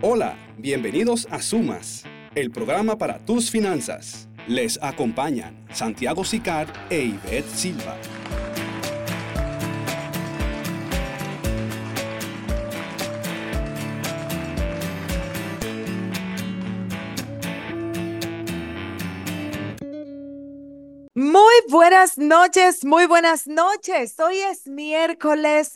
Hola, bienvenidos a Sumas, el programa para tus finanzas. Les acompañan Santiago Sicar e Ivette Silva. Muy buenas noches. Hoy es miércoles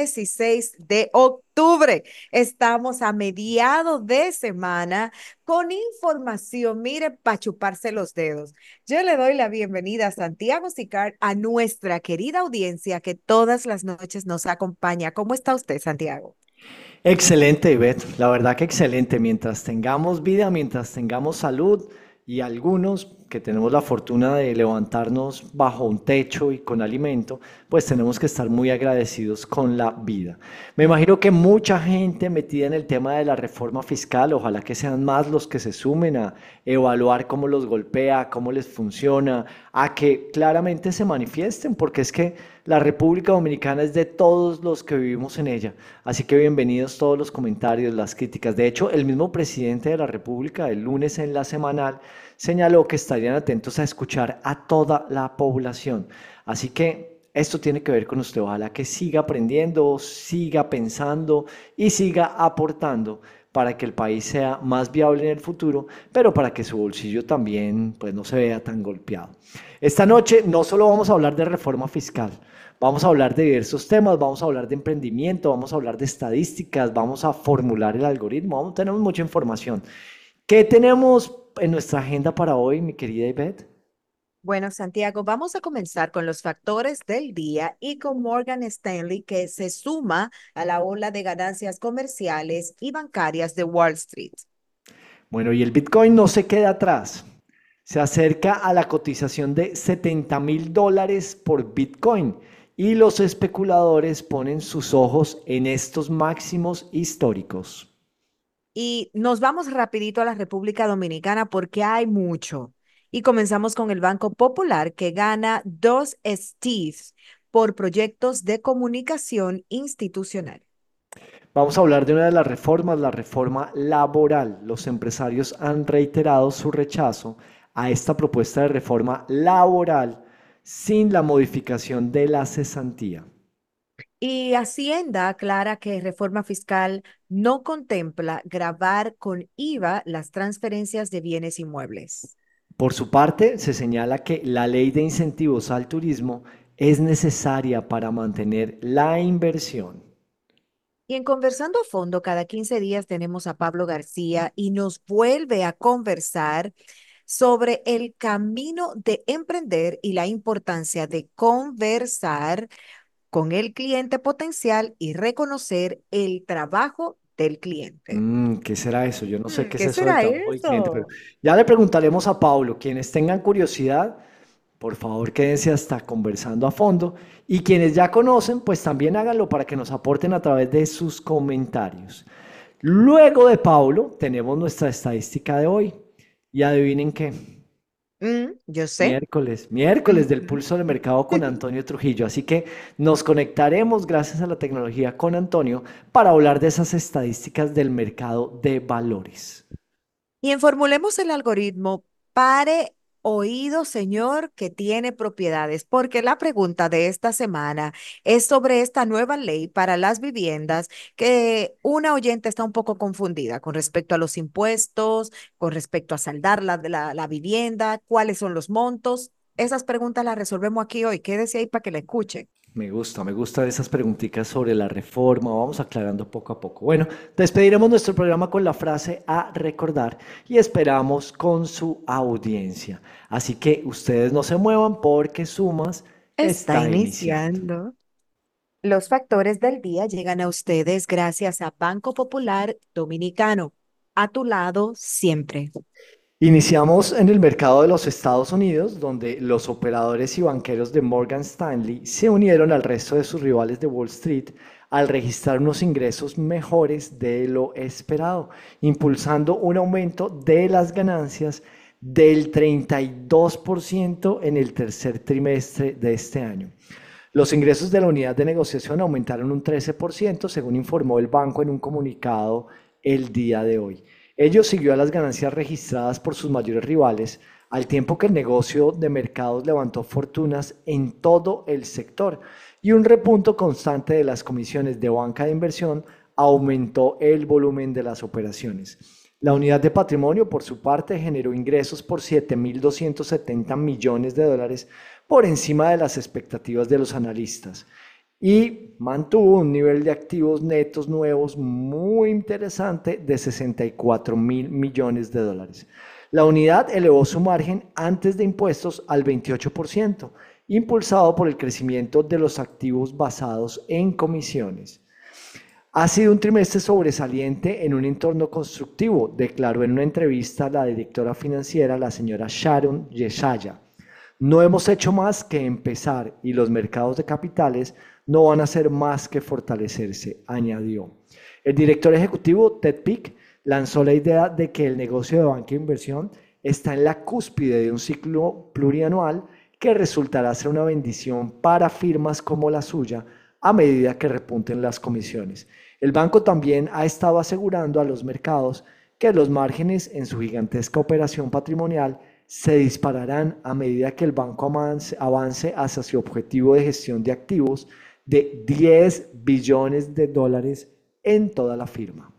16 de octubre. Estamos a mediados de semana con información, mire, para chuparse los dedos. Yo le doy la bienvenida a Santiago Sicar, a nuestra querida audiencia que todas las noches nos acompaña. ¿Cómo está usted, Santiago? Excelente, Ivette. La verdad que excelente. Mientras tengamos vida, mientras tengamos salud y algunos que tenemos la fortuna de levantarnos bajo un techo y con alimento, pues tenemos que estar muy agradecidos con la vida. Me imagino que mucha gente metida en el tema de la reforma fiscal, ojalá que sean más los que se sumen a evaluar cómo los golpea, cómo les funciona, a que claramente se manifiesten, porque es que la República Dominicana es de todos los que vivimos en ella. Así que bienvenidos todos los comentarios, las críticas. De hecho, el mismo presidente de la República el lunes en la semanal señaló que estarían atentos a escuchar a toda la población. Así que esto tiene que ver con usted. Ojalá que siga aprendiendo, siga pensando y siga aportando para que el país sea más viable en el futuro, pero para que su bolsillo también pues, no se vea tan golpeado. Esta noche no solo vamos a hablar de reforma fiscal, vamos a hablar de diversos temas, vamos a hablar de emprendimiento, vamos a hablar de estadísticas, vamos a formular el algoritmo, tenemos mucha información. ¿Qué tenemos en nuestra agenda para hoy, mi querida Ivette? Bueno, Santiago, vamos a comenzar con los factores del día y con Morgan Stanley, que se suma a la ola de ganancias comerciales y bancarias de Wall Street. Bueno, y el Bitcoin no se queda atrás. Se acerca a la cotización de $70,000 por Bitcoin y los especuladores ponen sus ojos en estos máximos históricos. Y nos vamos rapidito a la República Dominicana porque hay mucho. Y comenzamos con el Banco Popular, que gana dos STIs por proyectos de comunicación institucional. Vamos a hablar de una de las reformas, la reforma laboral. Los empresarios han reiterado su rechazo a esta propuesta de reforma laboral sin la modificación de la cesantía. Y Hacienda aclara que reforma fiscal no contempla gravar con IVA las transferencias de bienes inmuebles. Por su parte, se señala que la ley de incentivos al turismo es necesaria para mantener la inversión. Y en Conversando a Fondo, cada 15 días tenemos a Pablo García y nos vuelve a conversar sobre el camino de emprender y la importancia de conversar con el cliente potencial y reconocer el trabajo del cliente. ¿Qué será eso? Yo no sé qué es ¿Qué eso del será trabajo del cliente, pero eso? ya le preguntaremos a Pablo. Quienes tengan curiosidad, por favor, quédense hasta conversando a fondo. Y quienes ya conocen, pues también háganlo para que nos aporten a través de sus comentarios. Luego de Pablo, tenemos nuestra estadística de hoy. Y adivinen qué. Yo sé. Miércoles del pulso del mercado con Antonio Trujillo. Así que nos conectaremos gracias a la tecnología con Antonio para hablar de esas estadísticas del mercado de valores. Y en Formulemos el algoritmo, pare oído, señor, que tiene propiedades, porque la pregunta de esta semana es sobre esta nueva ley para las viviendas, que una oyente está un poco confundida con respecto a los impuestos, con respecto a saldar la vivienda, cuáles son los montos. Esas preguntas las resolvemos aquí hoy. Quédese ahí para que la escuche. Me gusta esas preguntitas sobre la reforma. Vamos aclarando poco a poco. Bueno, despediremos nuestro programa con la frase a recordar y esperamos con su audiencia. Así que ustedes no se muevan porque Sumas Está está iniciando. iniciando. Los factores del día llegan a ustedes gracias a Banco Popular Dominicano. A tu lado siempre. Iniciamos en el mercado de los Estados Unidos, donde los operadores y banqueros de Morgan Stanley se unieron al resto de sus rivales de Wall Street al registrar unos ingresos mejores de lo esperado, impulsando un aumento de las ganancias del 32% en el tercer trimestre de este año. Los ingresos de la unidad de negociación aumentaron un 13%, según informó el banco en un comunicado el día de hoy. Ello siguió a las ganancias registradas por sus mayores rivales, al tiempo que el negocio de mercados levantó fortunas en todo el sector y un repunto constante de las comisiones de banca de inversión aumentó el volumen de las operaciones. La unidad de patrimonio, por su parte, generó ingresos por 7.270 millones de dólares por encima de las expectativas de los analistas y mantuvo un nivel de activos netos nuevos muy interesante de 64.000 millones de dólares. La unidad elevó su margen antes de impuestos al 28%, impulsado por el crecimiento de los activos basados en comisiones. Ha sido un trimestre sobresaliente en un entorno constructivo, declaró en una entrevista la directora financiera, la señora Sharon Yeshaya. No hemos hecho más que empezar y los mercados de capitales no van a hacer más que fortalecerse, añadió. El director ejecutivo, Ted Pick, lanzó la idea de que el negocio de banca de inversión está en la cúspide de un ciclo plurianual que resultará ser una bendición para firmas como la suya a medida que repunten las comisiones. El banco también ha estado asegurando a los mercados que los márgenes en su gigantesca operación patrimonial se dispararán a medida que el banco avance hacia su objetivo de gestión de activos de 10 billones de dólares en toda la firma.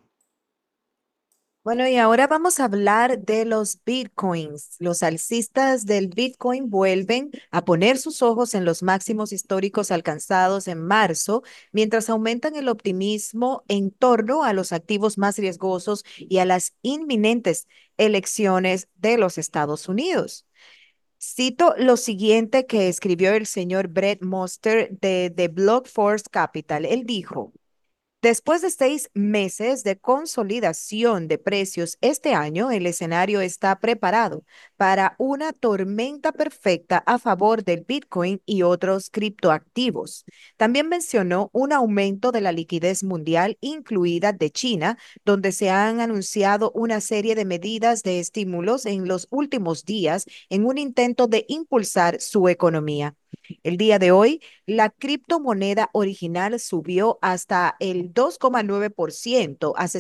Bueno, y ahora vamos a hablar de los Bitcoins. Los alcistas del Bitcoin vuelven a poner sus ojos en los máximos históricos alcanzados en marzo, mientras aumentan el optimismo en torno a los activos más riesgosos y a las inminentes elecciones de los Estados Unidos. Cito lo siguiente que escribió el señor Brett Moster de Block Force Capital. Él dijo: después de 6 meses de consolidación de precios este año, el escenario está preparado para una tormenta perfecta a favor del Bitcoin y otros criptoactivos. También mencionó un aumento de la liquidez mundial, incluida de China, donde se han anunciado una serie de medidas de estímulos en los últimos días en un intento de impulsar su economía. El día de hoy, la criptomoneda original subió hasta el 2,9% a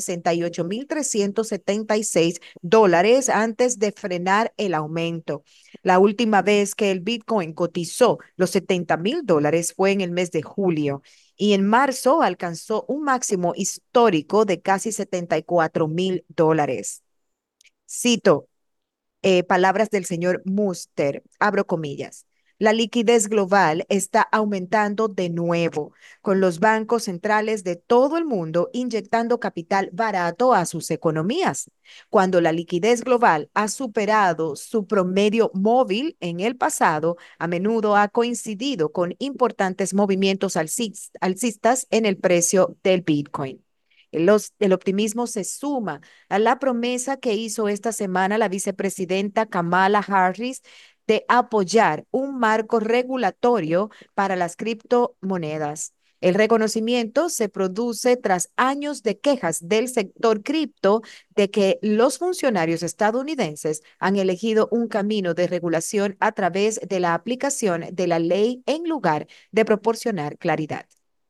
$68,376 antes de frenar el aumento. La última vez que el Bitcoin cotizó los $70,000 fue en el mes de julio y en marzo alcanzó un máximo histórico de casi $74,000. Cito palabras del señor Muster, abro comillas. La liquidez global está aumentando de nuevo, con los bancos centrales de todo el mundo inyectando capital barato a sus economías. Cuando la liquidez global ha superado su promedio móvil en el pasado, a menudo ha coincidido con importantes movimientos alcistas en el precio del Bitcoin. El optimismo se suma a la promesa que hizo esta semana la vicepresidenta Kamala Harris de apoyar un marco regulatorio para las criptomonedas. El reconocimiento se produce tras años de quejas del sector cripto de que los funcionarios estadounidenses han elegido un camino de regulación a través de la aplicación de la ley en lugar de proporcionar claridad.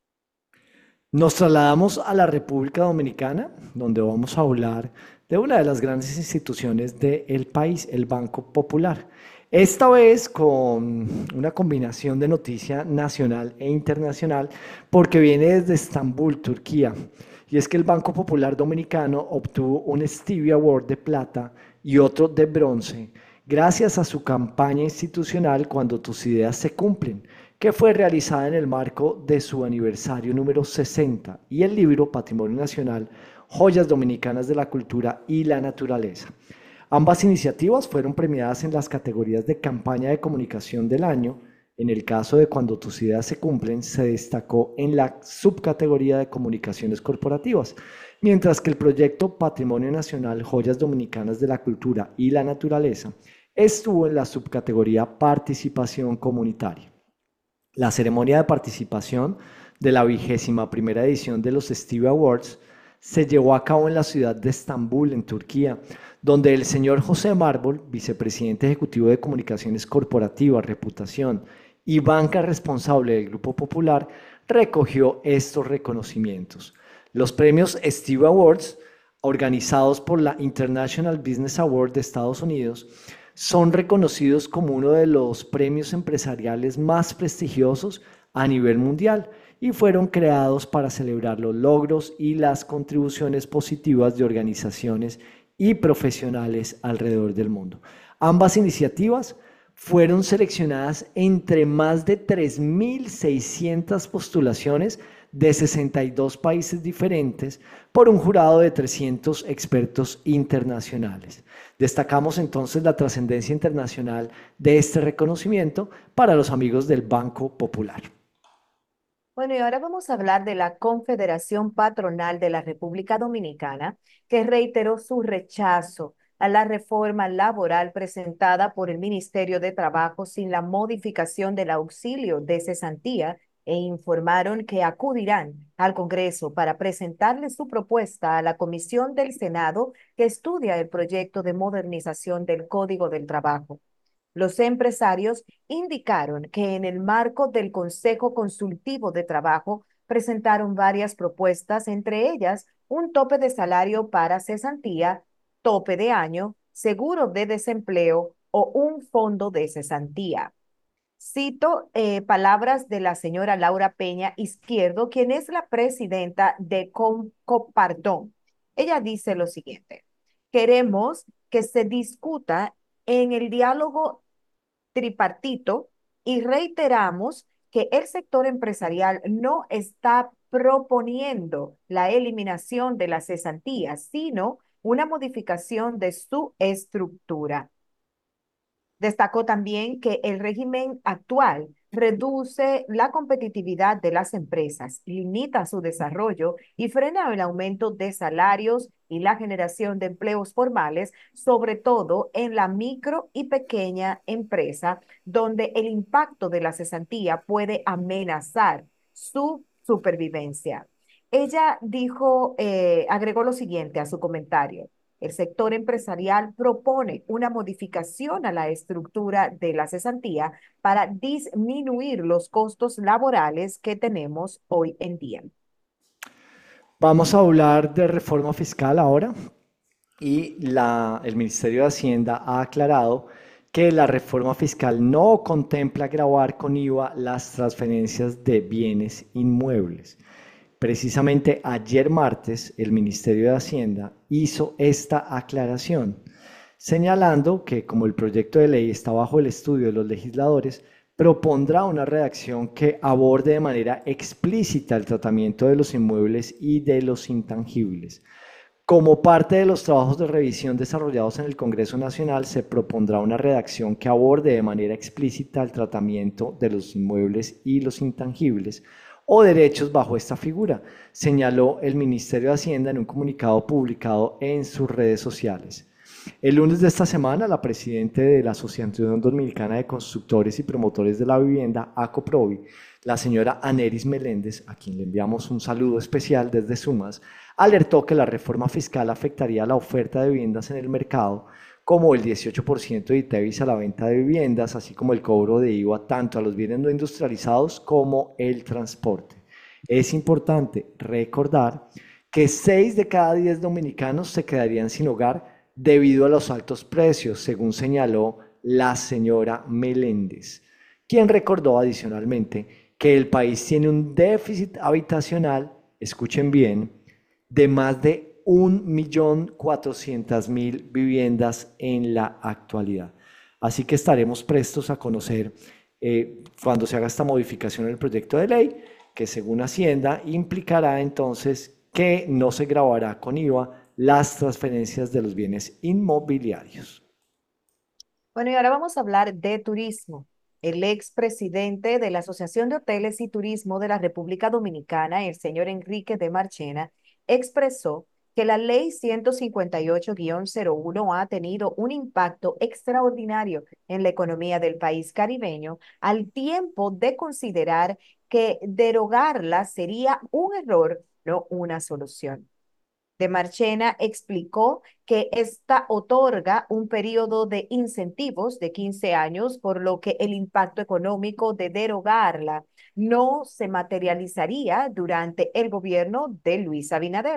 Nos trasladamos a la República Dominicana, donde vamos a hablar de una de las grandes instituciones del país, el Banco Popular. Esta vez con una combinación de noticia nacional e internacional, porque viene desde Estambul, Turquía. Y es que el Banco Popular Dominicano obtuvo un Stevie Award de plata y otro de bronce, gracias a su campaña institucional Cuando tus ideas se cumplen, que fue realizada en el marco de su aniversario número 60 y el libro Patrimonio Nacional, Joyas Dominicanas de la Cultura y la Naturaleza. Ambas iniciativas fueron premiadas en las categorías de Campaña de Comunicación del Año. En el caso de Cuando tus ideas se cumplen, se destacó en la subcategoría de Comunicaciones Corporativas, mientras que el proyecto Patrimonio Nacional, Joyas Dominicanas de la Cultura y la Naturaleza estuvo en la subcategoría Participación Comunitaria. La ceremonia de participación de la 21ª edición de los Stevie Awards se llevó a cabo en la ciudad de Estambul, en Turquía, donde el señor José Mármol, vicepresidente ejecutivo de Comunicaciones Corporativas, Reputación y banca responsable del Grupo Popular, recogió estos reconocimientos. Los premios Stevie Awards organizados por la International Business Award de Estados Unidos, son reconocidos como uno de los premios empresariales más prestigiosos a nivel mundial y fueron creados para celebrar los logros y las contribuciones positivas de organizaciones y profesionales alrededor del mundo. Ambas iniciativas fueron seleccionadas entre más de 3.600 postulaciones de 62 países diferentes por un jurado de 300 expertos internacionales. Destacamos entonces la trascendencia internacional de este reconocimiento para los amigos del Banco Popular. Bueno, y ahora vamos a hablar de la Confederación Patronal de la República Dominicana, que reiteró su rechazo a la reforma laboral presentada por el Ministerio de Trabajo sin la modificación del auxilio de cesantía e informaron que acudirán al Congreso para presentarle su propuesta a la Comisión del Senado que estudia el proyecto de modernización del Código del Trabajo. Los empresarios indicaron que en el marco del Consejo Consultivo de Trabajo presentaron varias propuestas, entre ellas un tope de salario para cesantía, tope de año, seguro de desempleo o un fondo de cesantía. Cito palabras de la señora Laura Peña Izquierdo, quien es la presidenta de Copardón. Ella dice lo siguiente: queremos que se discuta en el diálogo tripartito y reiteramos que el sector empresarial no está proponiendo la eliminación de las cesantías, sino una modificación de su estructura. Destacó también que el régimen actual reduce la competitividad de las empresas, limita su desarrollo y frena el aumento de salarios y la generación de empleos formales, sobre todo en la micro y pequeña empresa, donde el impacto de la cesantía puede amenazar su supervivencia. Ella dijo, agregó lo siguiente a su comentario: el sector empresarial propone una modificación a la estructura de la cesantía para disminuir los costos laborales que tenemos hoy en día. Vamos a hablar de reforma fiscal ahora y el Ministerio de Hacienda ha aclarado que la reforma fiscal no contempla gravar con IVA las transferencias de bienes inmuebles. Precisamente ayer martes el Ministerio de Hacienda hizo esta aclaración, señalando que como el proyecto de ley está bajo el estudio de los legisladores, propondrá una redacción que aborde de manera explícita el tratamiento de los inmuebles y de los intangibles. Como parte de los trabajos de revisión desarrollados en el Congreso Nacional, se propondrá una redacción que aborde de manera explícita el tratamiento de los inmuebles y los intangibles o derechos bajo esta figura, señaló el Ministerio de Hacienda en un comunicado publicado en sus redes sociales. El lunes de esta semana, la presidenta de la Asociación Dominicana de Constructores y Promotores de la Vivienda, ACOPROVI, la señora Aneris Meléndez, a quien le enviamos un saludo especial desde Sumas, alertó que la reforma fiscal afectaría la oferta de viviendas en el mercado, como el 18% de ITEVIS a la venta de viviendas, así como el cobro de IVA tanto a los bienes no industrializados como el transporte. Es importante recordar que 6 de cada 10 dominicanos se quedarían sin hogar debido a los altos precios, según señaló la señora Meléndez, quien recordó adicionalmente que el país tiene un déficit habitacional, escuchen bien, de más de 1.400.000 viviendas en la actualidad. Así que estaremos prestos a conocer cuando se haga esta modificación en el proyecto de ley, que según Hacienda implicará entonces que no se gravará con IVA las transferencias de los bienes inmobiliarios. Bueno, y ahora vamos a hablar de turismo. El expresidente de la Asociación de Hoteles y Turismo de la República Dominicana, el señor Enrique de Marchena, expresó que la Ley 158-01 ha tenido un impacto extraordinario en la economía del país caribeño, al tiempo de considerar que derogarla sería un error, no una solución. De Marchena explicó que esta otorga un periodo de incentivos de 15 años, por lo que el impacto económico de derogarla no se materializaría durante el gobierno de Luis Abinader.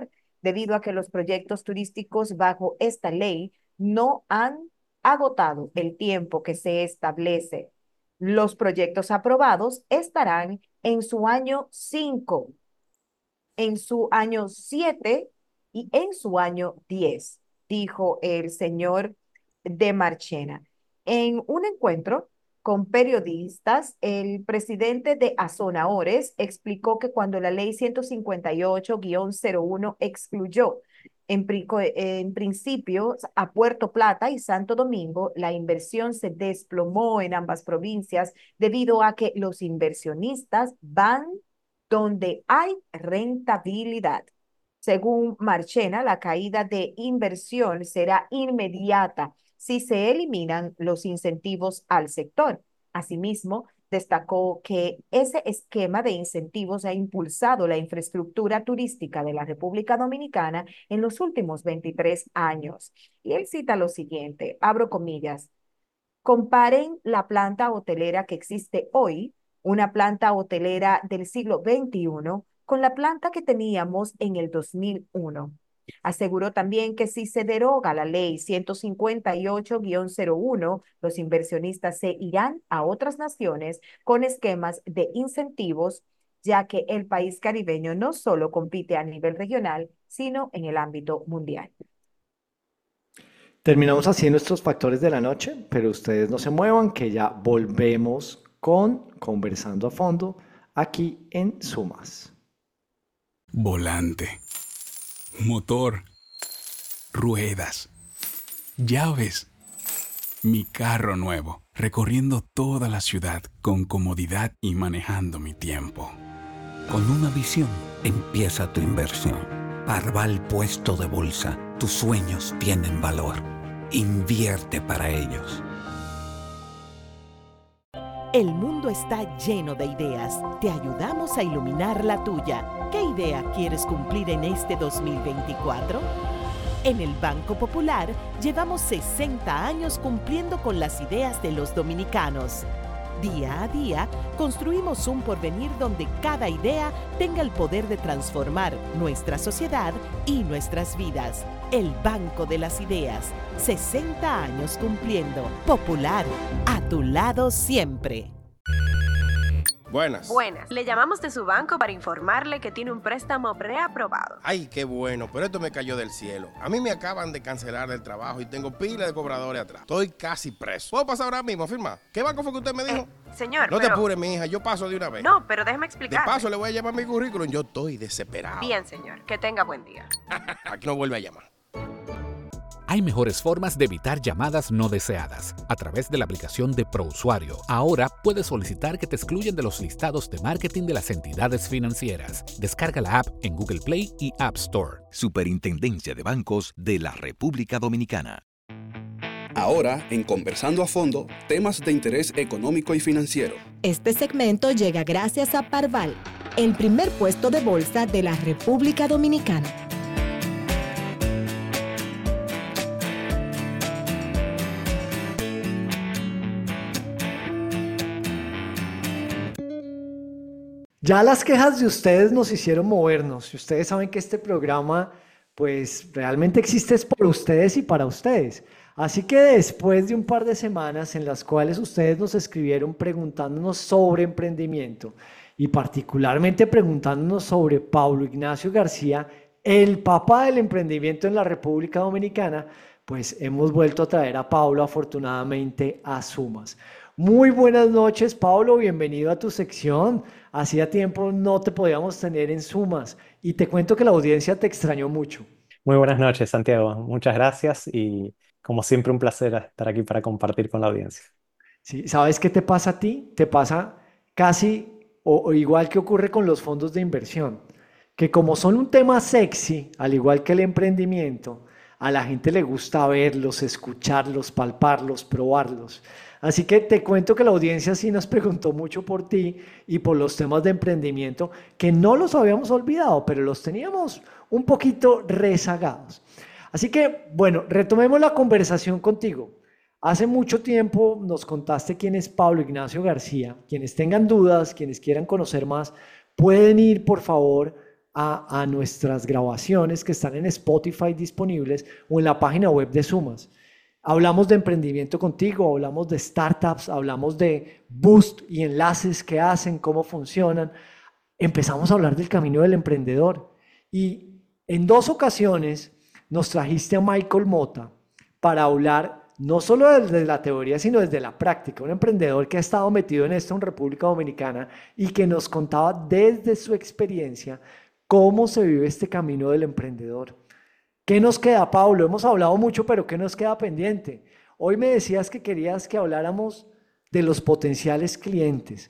debido a que los proyectos turísticos bajo esta ley no han agotado el tiempo que se establece. Los proyectos aprobados estarán en su año 5, en su año 7 y en su año 10, dijo el señor de Marchena. En un encuentro con periodistas, el presidente de Azonaores explicó que cuando la ley 158-01 excluyó en principio a Puerto Plata y Santo Domingo, la inversión se desplomó en ambas provincias debido a que los inversionistas van donde hay rentabilidad. Según Marchena, la caída de inversión será inmediata si se eliminan los incentivos al sector. Asimismo, destacó que ese esquema de incentivos ha impulsado la infraestructura turística de la República Dominicana en los últimos 23 años. Y él cita lo siguiente, abro comillas: comparen la planta hotelera que existe hoy, una planta hotelera del siglo XXI, con la planta que teníamos en el 2001. Aseguró también que si se deroga la ley 158-01, los inversionistas se irán a otras naciones con esquemas de incentivos, ya que el país caribeño no solo compite a nivel regional, sino en el ámbito mundial. Terminamos así nuestros factores de la noche, pero ustedes no se muevan, que ya volvemos con Conversando a Fondo aquí en Sumas. Volante, motor, ruedas, llaves, mi carro nuevo, recorriendo toda la ciudad con comodidad y manejando mi tiempo. Con una visión empieza tu inversión. Parval Puesto de Bolsa. Tus sueños tienen valor. Invierte para ellos. El mundo está lleno de ideas. Te ayudamos a iluminar la tuya. ¿Qué idea quieres cumplir en este 2024? En el Banco Popular llevamos 60 años cumpliendo con las ideas de los dominicanos. Día a día, construimos un porvenir donde cada idea tenga el poder de transformar nuestra sociedad y nuestras vidas. El Banco de las Ideas, 60 años cumpliendo. Popular, a tu lado siempre. Buenas. Buenas. Le llamamos de su banco para informarle que tiene un préstamo preaprobado. Ay, qué bueno, pero esto me cayó del cielo. A mí me acaban de cancelar el trabajo y tengo pila de cobradores atrás. Estoy casi preso. ¿Puedo pasar ahora mismo a firmar? ¿Qué banco fue que usted me dijo? Señor, No te apures, mi hija, yo paso de una vez. No, pero déjeme De explicar. paso le voy a llamar mi currículum, yo estoy desesperado. Bien, señor, que tenga buen día. Aquí no vuelve a llamar. Hay mejores formas de evitar llamadas no deseadas a través de la aplicación de ProUsuario. Ahora puedes solicitar que te excluyan de los listados de marketing de las entidades financieras. Descarga la app en Google Play y App Store. Superintendencia de Bancos de la República Dominicana. Ahora, en Conversando a Fondo, temas de interés económico y financiero. Este segmento llega gracias a Parval, el primer puesto de bolsa de la República Dominicana. Ya las quejas de ustedes nos hicieron movernos y ustedes saben que este programa pues realmente existe es por ustedes y para ustedes. Así que después de un par de semanas en las cuales ustedes nos escribieron preguntándonos sobre emprendimiento y particularmente preguntándonos sobre Paulo Ignacio García, el papá del emprendimiento en la República Dominicana, pues hemos vuelto a traer a Paulo afortunadamente a Sumas. Muy buenas noches, Paulo, bienvenido a tu sección. Hacía tiempo no te podíamos tener en Sumas y te cuento que la audiencia te extrañó mucho. Muy buenas noches, Santiago. Muchas gracias y como siempre un placer estar aquí para compartir con la audiencia. Sí, ¿sabes qué te pasa a ti? Te pasa casi o igual que ocurre con los fondos de inversión, que como son un tema sexy, al igual que el emprendimiento, a la gente le gusta verlos, escucharlos, palparlos, probarlos. Así que te cuento que la audiencia sí nos preguntó mucho por ti y por los temas de emprendimiento, que no los habíamos olvidado, pero los teníamos un poquito rezagados. Así que, bueno, retomemos la conversación contigo. Hace mucho tiempo nos contaste quién es Paulo Ignacio García. Quienes tengan dudas, quienes quieran conocer más, pueden ir, por favor, a nuestras grabaciones que están en Spotify disponibles o en la página web de Sumas. Hablamos de emprendimiento contigo, hablamos de startups, hablamos de boost y enlaces que hacen, cómo funcionan. Empezamos a hablar del camino del emprendedor y en 2 ocasiones nos trajiste a Michael Mota para hablar no solo desde la teoría, sino desde la práctica. Un emprendedor que ha estado metido en esto en República Dominicana y que nos contaba desde su experiencia cómo se vive este camino del emprendedor. ¿Qué nos queda, Pablo? Hemos hablado mucho, pero ¿qué nos queda pendiente? Hoy me decías que querías que habláramos de los potenciales clientes.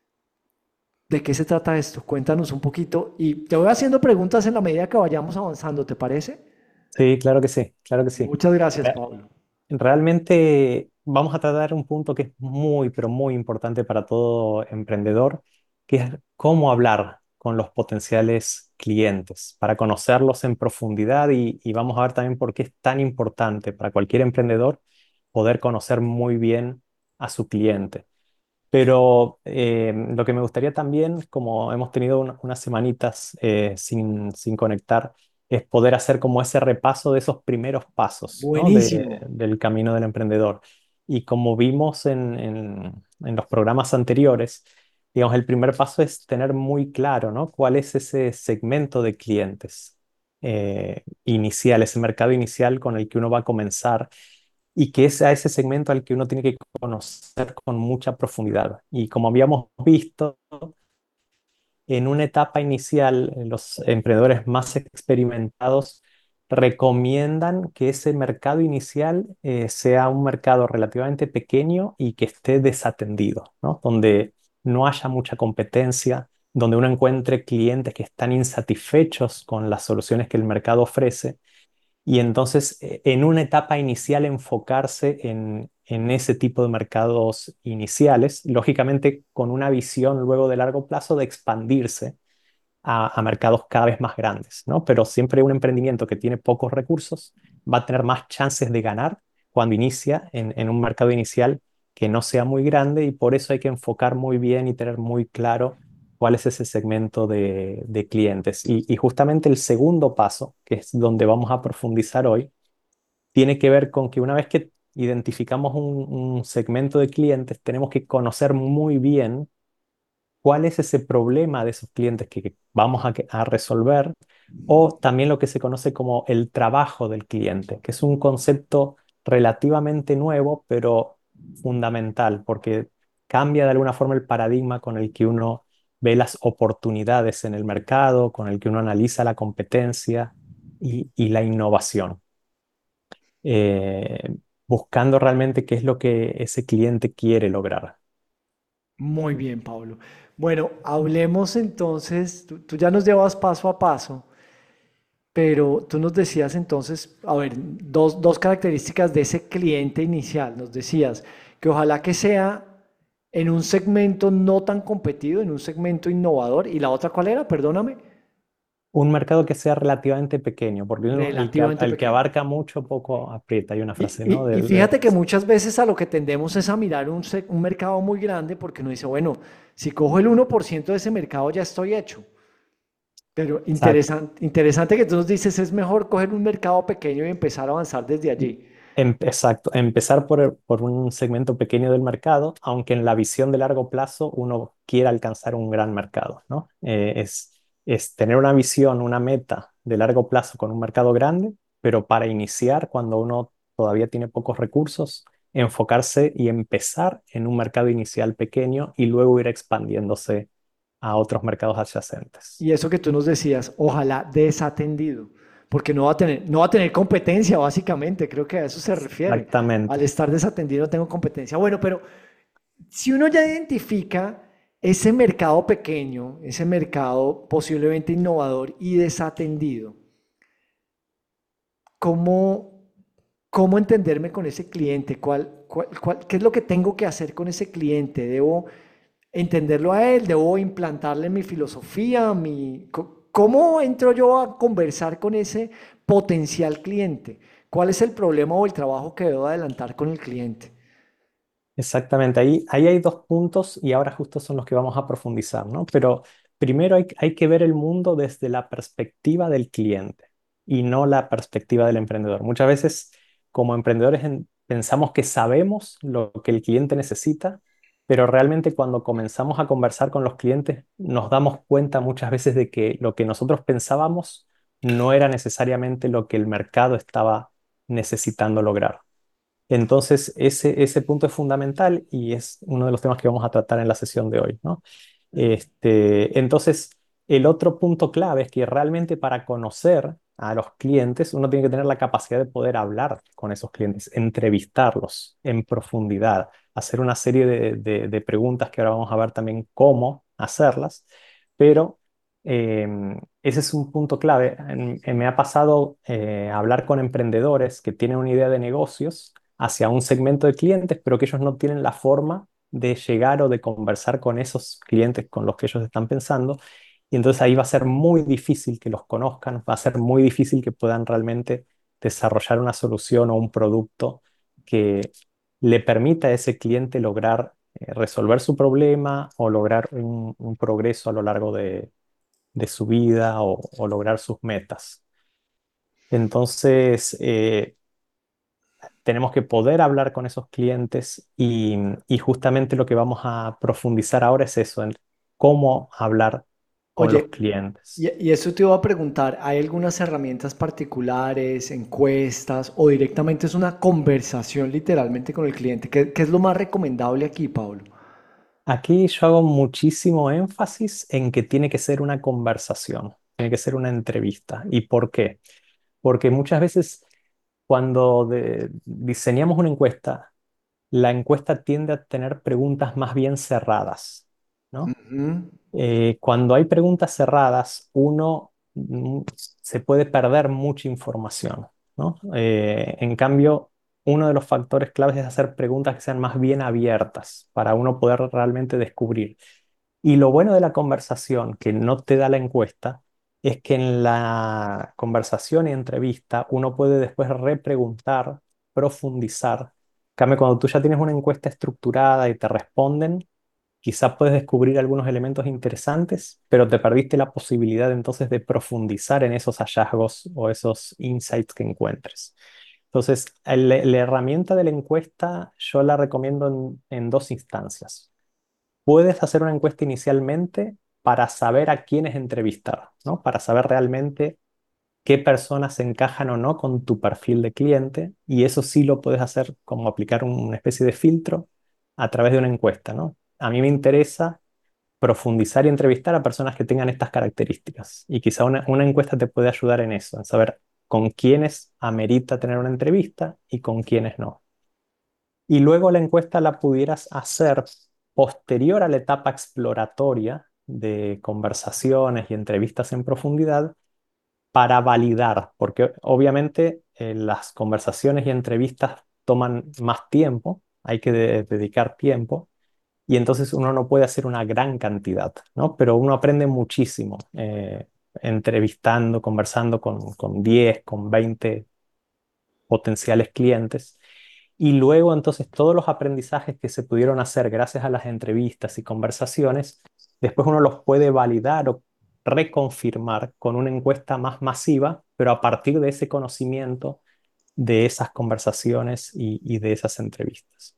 ¿De qué se trata esto? Cuéntanos un poquito y te voy haciendo preguntas en la medida que vayamos avanzando, ¿te parece? Sí, claro que sí, claro que sí. Muchas gracias, Pablo. Realmente vamos a tratar un punto que es muy, pero muy importante para todo emprendedor, que es cómo hablar con los potenciales clientes, para conocerlos en profundidad y vamos a ver también por qué es tan importante para cualquier emprendedor poder conocer muy bien a su cliente. Pero lo que me gustaría también, como hemos tenido unas semanitas sin conectar, es poder hacer como ese repaso de esos primeros pasos, ¿no? Buenísimo. Del camino del emprendedor. Y como vimos en los programas anteriores, digamos, el primer paso es tener muy claro, ¿no? Cuál es ese segmento de clientes inicial, ese mercado inicial con el que uno va a comenzar y que es a ese segmento al que uno tiene que conocer con mucha profundidad. Y como habíamos visto, en una etapa inicial, los emprendedores más experimentados recomiendan que ese mercado inicial sea un mercado relativamente pequeño y que esté desatendido, ¿no? Donde no haya mucha competencia, donde uno encuentre clientes que están insatisfechos con las soluciones que el mercado ofrece y entonces en una etapa inicial enfocarse en ese tipo de mercados iniciales, lógicamente con una visión luego de largo plazo de expandirse a mercados cada vez más grandes, ¿no? Pero siempre un emprendimiento que tiene pocos recursos va a tener más chances de ganar cuando inicia en un mercado inicial que no sea muy grande y por eso hay que enfocar muy bien y tener muy claro cuál es ese segmento de clientes. Y justamente el segundo paso, que es donde vamos a profundizar hoy, tiene que ver con que una vez que identificamos un segmento de clientes, tenemos que conocer muy bien cuál es ese problema de esos clientes que vamos a resolver, o también lo que se conoce como el trabajo del cliente, que es un concepto relativamente nuevo, pero fundamental, porque cambia de alguna forma el paradigma con el que uno ve las oportunidades en el mercado, con el que uno analiza la competencia y la innovación, eh, buscando realmente qué es lo que ese cliente quiere lograr. Muy bien, Pablo. Bueno, hablemos entonces, tú ya nos llevas paso a paso, pero tú nos decías entonces, a ver, dos características de ese cliente inicial. Nos decías que ojalá que sea en un segmento no tan competido, en un segmento innovador. ¿Y la otra cuál era? Perdóname. Un mercado que sea relativamente pequeño, porque Relativamente el que pequeño. abarca mucho, poco aprieta. Hay una frase, ¿no? Y fíjate que muchas veces a lo que tendemos es a mirar un mercado muy grande porque uno dice, bueno, si cojo el 1% de ese mercado ya estoy hecho. Pero Exacto. interesante que tú nos dices, es mejor coger un mercado pequeño y empezar a avanzar desde allí. Exacto, empezar por un segmento pequeño del mercado, aunque en la visión de largo plazo uno quiera alcanzar un gran mercado, ¿no? Es tener una visión, una meta de largo plazo con un mercado grande, pero para iniciar, cuando uno todavía tiene pocos recursos, enfocarse y empezar en un mercado inicial pequeño y luego ir expandiéndose a otros mercados adyacentes. Y eso que tú nos decías, ojalá desatendido, porque no va a tener competencia, básicamente, creo que a eso se refiere. Al Exactamente. estar desatendido no tengo competencia. Bueno, pero si uno ya identifica ese mercado pequeño, ese mercado posiblemente innovador y desatendido, ¿cómo, cómo entenderme con ese cliente? ¿Qué es lo que tengo que hacer con ese cliente? ¿Debo entenderlo a él? ¿Debo implantarle mi filosofía? ¿Cómo entro yo a conversar con ese potencial cliente? ¿Cuál es el problema o el trabajo que debo adelantar con el cliente? Exactamente, ahí hay dos puntos y ahora justo son los que vamos a profundizar, ¿no? Pero primero hay que ver el mundo desde la perspectiva del cliente y no la perspectiva del emprendedor. Muchas veces como emprendedores pensamos que sabemos lo que el cliente necesita, pero realmente cuando comenzamos a conversar con los clientes nos damos cuenta muchas veces de que lo que nosotros pensábamos no era necesariamente lo que el mercado estaba necesitando lograr. Entonces, ese punto es fundamental y es uno de los temas que vamos a tratar en la sesión de hoy, ¿no? Entonces, el otro punto clave es que realmente para conocer a los clientes, uno tiene que tener la capacidad de poder hablar con esos clientes, entrevistarlos en profundidad, hacer una serie de preguntas que ahora vamos a ver también cómo hacerlas, pero ese es un punto clave. Me ha pasado hablar con emprendedores que tienen una idea de negocios hacia un segmento de clientes, pero que ellos no tienen la forma de llegar o de conversar con esos clientes con los que ellos están pensando. Y entonces ahí va a ser muy difícil que los conozcan, va a ser muy difícil que puedan realmente desarrollar una solución o un producto que le permita a ese cliente lograr resolver su problema o lograr un progreso a lo largo de su vida o lograr sus metas. Entonces, tenemos que poder hablar con esos clientes y justamente lo que vamos a profundizar ahora es eso, en cómo hablar con los Oye, clientes. y eso te iba a preguntar, ¿hay algunas herramientas particulares, encuestas o directamente es una conversación literalmente con el cliente? ¿Qué es lo más recomendable aquí, Pablo? Aquí yo hago muchísimo énfasis en que tiene que ser una conversación, tiene que ser una entrevista. ¿Y por qué? Porque muchas veces cuando diseñamos una encuesta, la encuesta tiende a tener preguntas más bien cerradas, ¿no? Ujú. Cuando hay preguntas cerradas, uno se puede perder mucha información, ¿no? En cambio, uno de los factores claves es hacer preguntas que sean más bien abiertas para uno poder realmente descubrir. Y lo bueno de la conversación que no te da la encuesta es que en la conversación y entrevista uno puede después repreguntar, profundizar. En cambio, cuando tú ya tienes una encuesta estructurada y te responden, quizás puedes descubrir algunos elementos interesantes, pero te perdiste la posibilidad entonces de profundizar en esos hallazgos o esos insights que encuentres. Entonces, la herramienta de la encuesta yo la recomiendo en dos instancias. Puedes hacer una encuesta inicialmente para saber a quiénes entrevistar, ¿no? Para saber realmente qué personas encajan o no con tu perfil de cliente, y eso sí lo puedes hacer como aplicar una especie de filtro a través de una encuesta, ¿no? A mí me interesa profundizar y entrevistar a personas que tengan estas características, y quizá una encuesta te puede ayudar en eso, en saber con quiénes amerita tener una entrevista y con quiénes no. Y luego la encuesta la pudieras hacer posterior a la etapa exploratoria de conversaciones y entrevistas en profundidad para validar, porque obviamente las conversaciones y entrevistas toman más tiempo, hay que dedicar tiempo, y entonces uno no puede hacer una gran cantidad, ¿no? Pero uno aprende muchísimo entrevistando, conversando con 10, con 20 potenciales clientes. Y luego entonces todos los aprendizajes que se pudieron hacer gracias a las entrevistas y conversaciones, después uno los puede validar o reconfirmar con una encuesta más masiva, pero a partir de ese conocimiento de esas conversaciones y de esas entrevistas.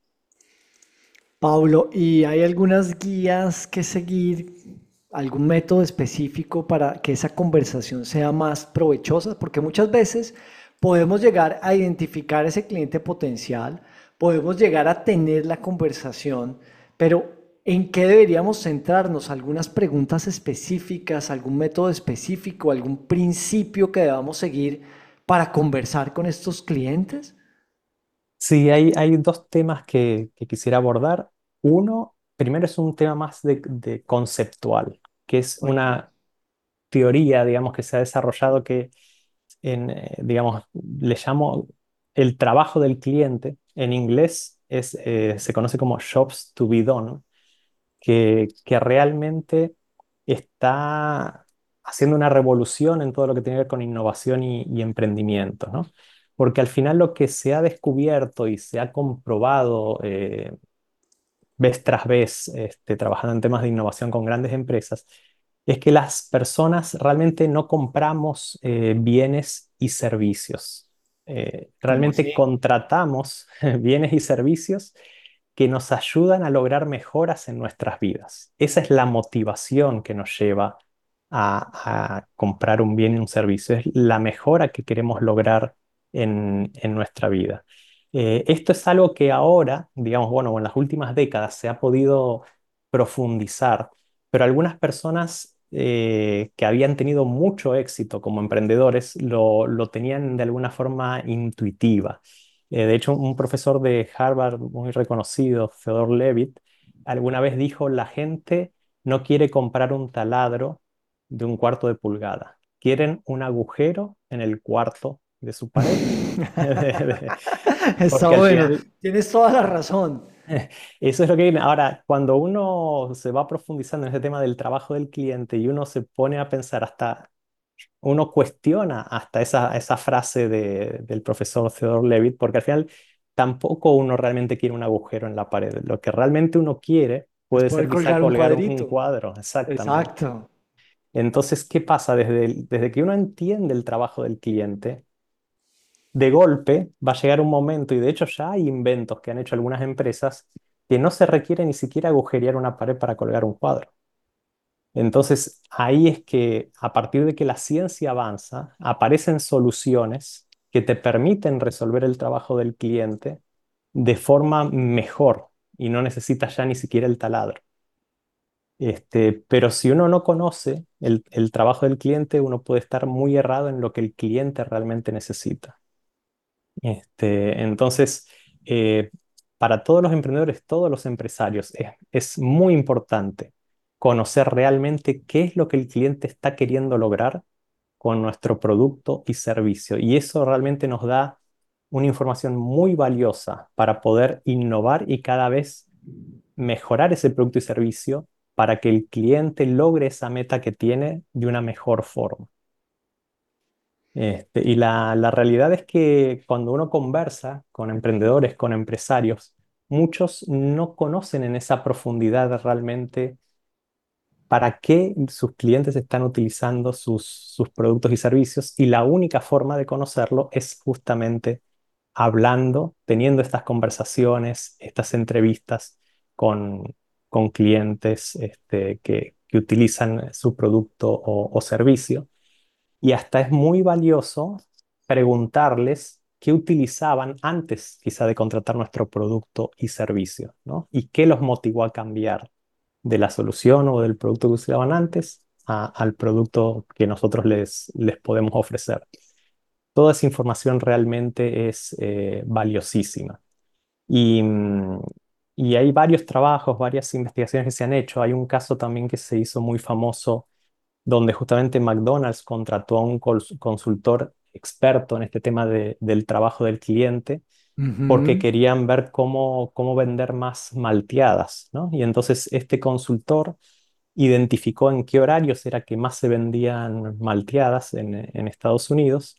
Pablo, ¿y hay algunas guías que seguir, algún método específico para que esa conversación sea más provechosa? Porque muchas veces podemos llegar a identificar ese cliente potencial, podemos llegar a tener la conversación, pero ¿en qué deberíamos centrarnos? ¿Algunas preguntas específicas, algún método específico, algún principio que debamos seguir para conversar con estos clientes? Sí, hay dos temas que quisiera abordar. Uno, primero es un tema más de conceptual, que es Ok. una teoría, digamos, que se ha desarrollado que digamos, le llamo el trabajo del cliente. En inglés se conoce como jobs to be done, que realmente está haciendo una revolución en todo lo que tiene que ver con innovación y emprendimiento, ¿no? Porque al final lo que se ha descubierto y se ha comprobado vez tras vez, trabajando en temas de innovación con grandes empresas, es que las personas realmente no compramos bienes y servicios. ¿Cómo Realmente así? contratamos bienes y servicios que nos ayudan a lograr mejoras en nuestras vidas. Esa es la motivación que nos lleva a comprar un bien y un servicio. Es la mejora que queremos lograr en nuestra vida. Esto es algo que ahora, digamos, bueno, en las últimas décadas se ha podido profundizar, pero algunas personas que habían tenido mucho éxito como emprendedores lo tenían de alguna forma intuitiva. De hecho, un profesor de Harvard muy reconocido, Theodore Levitt, alguna vez dijo, la gente no quiere comprar un taladro de 1/4 de pulgada, quieren un agujero en el cuarto de su pared. Está Porque al bueno, final, tienes toda la razón. eso es lo que viene. Ahora, cuando uno se va profundizando en ese tema del trabajo del cliente y uno se pone a pensar hasta uno cuestiona hasta esa frase del profesor Theodore Levitt, porque al final tampoco uno realmente quiere un agujero en la pared. Lo que realmente uno quiere Es puede ser poder quizá colgar un colgar un cuadrito. cuadro, exactamente. Exacto. Entonces, ¿qué pasa? Desde que uno entiende el trabajo del cliente, de golpe va a llegar un momento, y de hecho ya hay inventos que han hecho algunas empresas, que no se requiere ni siquiera agujerear una pared para colgar un cuadro. Entonces, ahí es que a partir de que la ciencia avanza, aparecen soluciones que te permiten resolver el trabajo del cliente de forma mejor y no necesitas ya ni siquiera el taladro. Pero si uno no conoce el trabajo del cliente, uno puede estar muy errado en lo que el cliente realmente necesita. Entonces, eh, para todos los emprendedores, todos los empresarios, es muy importante conocer realmente qué es lo que el cliente está queriendo lograr con nuestro producto y servicio. Y eso realmente nos da una información muy valiosa para poder innovar y cada vez mejorar ese producto y servicio para que el cliente logre esa meta que tiene de una mejor forma. Y la realidad es que cuando uno conversa con emprendedores, con empresarios, muchos no conocen en esa profundidad realmente para qué sus clientes están utilizando sus productos y servicios, y la única forma de conocerlo es justamente hablando, teniendo estas conversaciones, estas entrevistas con, con clientes que utilizan su producto o servicio. Y hasta es muy valioso preguntarles qué utilizaban antes quizá de contratar nuestro producto y servicio, ¿no? Y qué los motivó a cambiar de la solución o del producto que usaban antes al producto que nosotros les podemos ofrecer. Toda esa información realmente es valiosísima. Y, mm, y hay varios trabajos, varias investigaciones que se han hecho. Hay un caso también que se hizo muy famoso donde justamente McDonald's contrató a un consultor experto en este tema del trabajo del cliente porque Ujú. querían ver cómo vender más malteadas, ¿no? Y entonces este consultor identificó en qué horarios era que más se vendían malteadas en Estados Unidos.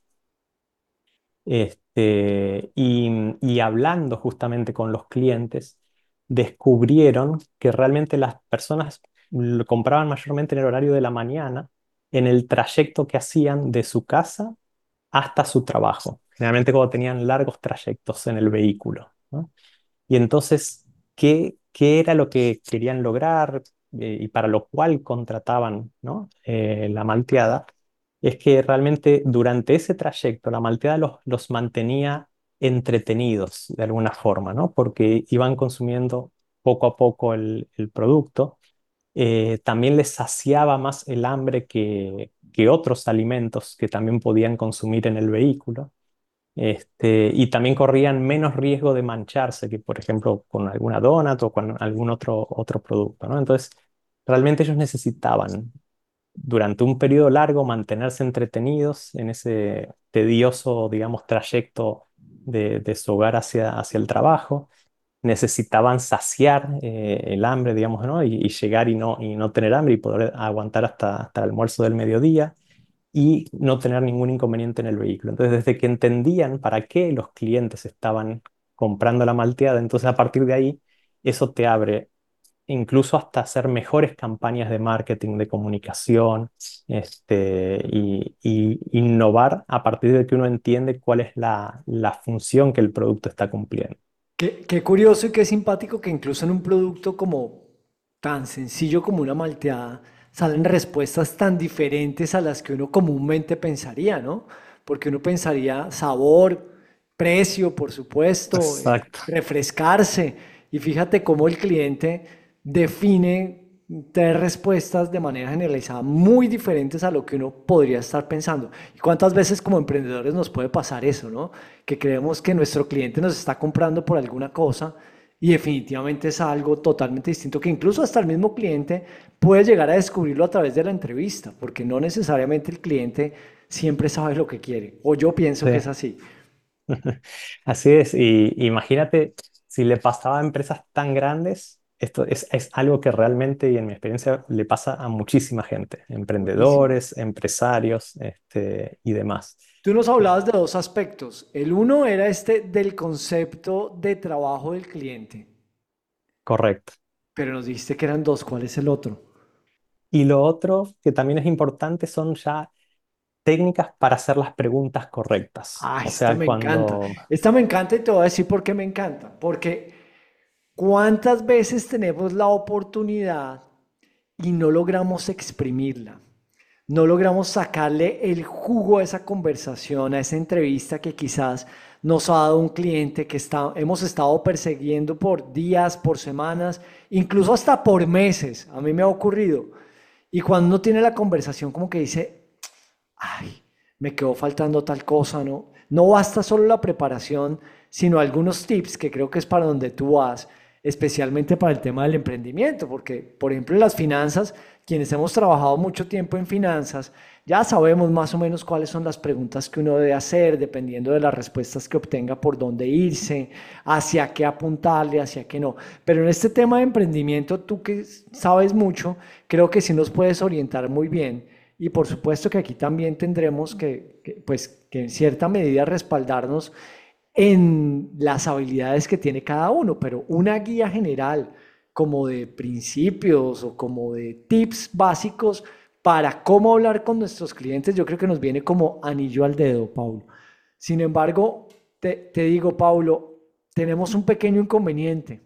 Y hablando justamente con los clientes, descubrieron que realmente las personas lo compraban mayormente en el horario de la mañana, en el trayecto que hacían de su casa hasta su trabajo, generalmente cuando tenían largos trayectos en el vehículo, ¿no? Y entonces, ¿qué era lo que querían lograr y para lo cual contrataban, ¿no? La malteada? Es que realmente durante ese trayecto la malteada los mantenía entretenidos de alguna forma, ¿no? Porque iban consumiendo poco a poco el producto. También les saciaba más el hambre que otros alimentos que también podían consumir en el vehículo. Y también corrían menos riesgo de mancharse que, por ejemplo, con alguna donut o con algún otro producto, ¿no? Entonces, realmente ellos necesitaban durante un periodo largo mantenerse entretenidos en ese tedioso, digamos, trayecto de su hogar hacia el trabajo. Necesitaban saciar el hambre, digamos, ¿no? Y llegar y no tener hambre y poder aguantar hasta el almuerzo del mediodía y no tener ningún inconveniente en el vehículo. Entonces, desde que entendían para qué los clientes estaban comprando la malteada, entonces a partir de ahí, eso te abre incluso hasta hacer mejores campañas de marketing, de comunicación, y innovar a partir de que uno entiende cuál es la función que el producto está cumpliendo. Qué curioso y qué simpático que incluso en un producto como tan sencillo como una malteada salen respuestas tan diferentes a las que uno comúnmente pensaría, ¿no? Porque uno pensaría sabor, precio, por supuesto, Exacto. refrescarse. Y fíjate cómo el cliente define tres respuestas de manera generalizada muy diferentes a lo que uno podría estar pensando. ¿Y cuántas veces como emprendedores nos puede pasar eso, ¿no? Que creemos que nuestro cliente nos está comprando por alguna cosa y definitivamente es algo totalmente distinto que incluso hasta el mismo cliente puede llegar a descubrirlo a través de la entrevista, porque no necesariamente el cliente siempre sabe lo que quiere, o yo pienso que es Sí. así. Así es, y imagínate si le pasaba a empresas tan grandes, esto es algo que realmente, y en mi experiencia, le pasa a muchísima gente, Buenísimo. emprendedores, empresarios, y demás. Tú nos hablabas de dos aspectos. El uno era este del concepto de trabajo del cliente, Correcto. pero nos dijiste que eran dos. ¿Cuál es el otro? Y lo otro que también es importante son ya técnicas para hacer las preguntas correctas. Ah, O esta sea, me encanta. cuando... Esta me encanta y te voy a decir por qué me encanta. Porque ¿cuántas veces tenemos la oportunidad y no logramos exprimirla? No logramos sacarle el jugo a esa conversación, a esa entrevista que quizás nos ha dado un cliente que hemos estado persiguiendo por días, por semanas, incluso hasta por meses. A mí me ha ocurrido. Y cuando uno tiene la conversación como que dice, ay, me quedó faltando tal cosa, ¿no? No basta solo la preparación, sino algunos tips que creo que es para donde tú vas, especialmente para el tema del emprendimiento, porque, por ejemplo, en las finanzas, quienes hemos trabajado mucho tiempo en finanzas, ya sabemos más o menos cuáles son las preguntas que uno debe hacer, dependiendo de las respuestas que obtenga, por dónde irse, hacia qué apuntarle, hacia qué no. Pero en este tema de emprendimiento, tú que sabes mucho, creo que sí nos puedes orientar muy bien. Y por supuesto que aquí también tendremos pues, que en cierta medida respaldarnos en las habilidades que tiene cada uno, pero una guía general como de principios o como de tips básicos para cómo hablar con nuestros clientes, yo creo que nos viene como anillo al dedo, Paulo. Sin embargo, te digo, Paulo, tenemos un pequeño inconveniente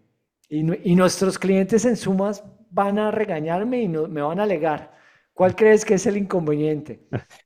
y nuestros clientes en sumas van a regañarme y me van a alegar. ¿Cuál crees que es el inconveniente?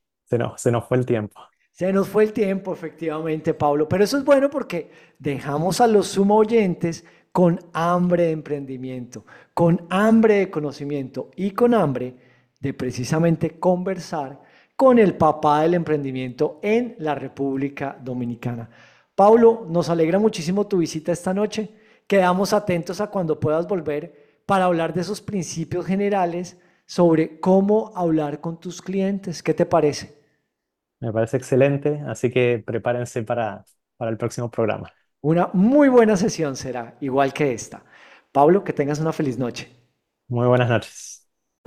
Se nos fue el tiempo. Se nos fue el tiempo, efectivamente, Pablo, pero eso es bueno porque dejamos a los sumo oyentes con hambre de emprendimiento, con hambre de conocimiento y con hambre de precisamente conversar con el papá del emprendimiento en la República Dominicana. Pablo, nos alegra muchísimo tu visita esta noche. Quedamos atentos a cuando puedas volver para hablar de esos principios generales sobre cómo hablar con tus clientes. ¿Qué te parece? Me parece excelente, así que prepárense para el próximo programa. Una muy buena sesión será, igual que esta. Pablo, que tengas una feliz noche. Muy buenas noches.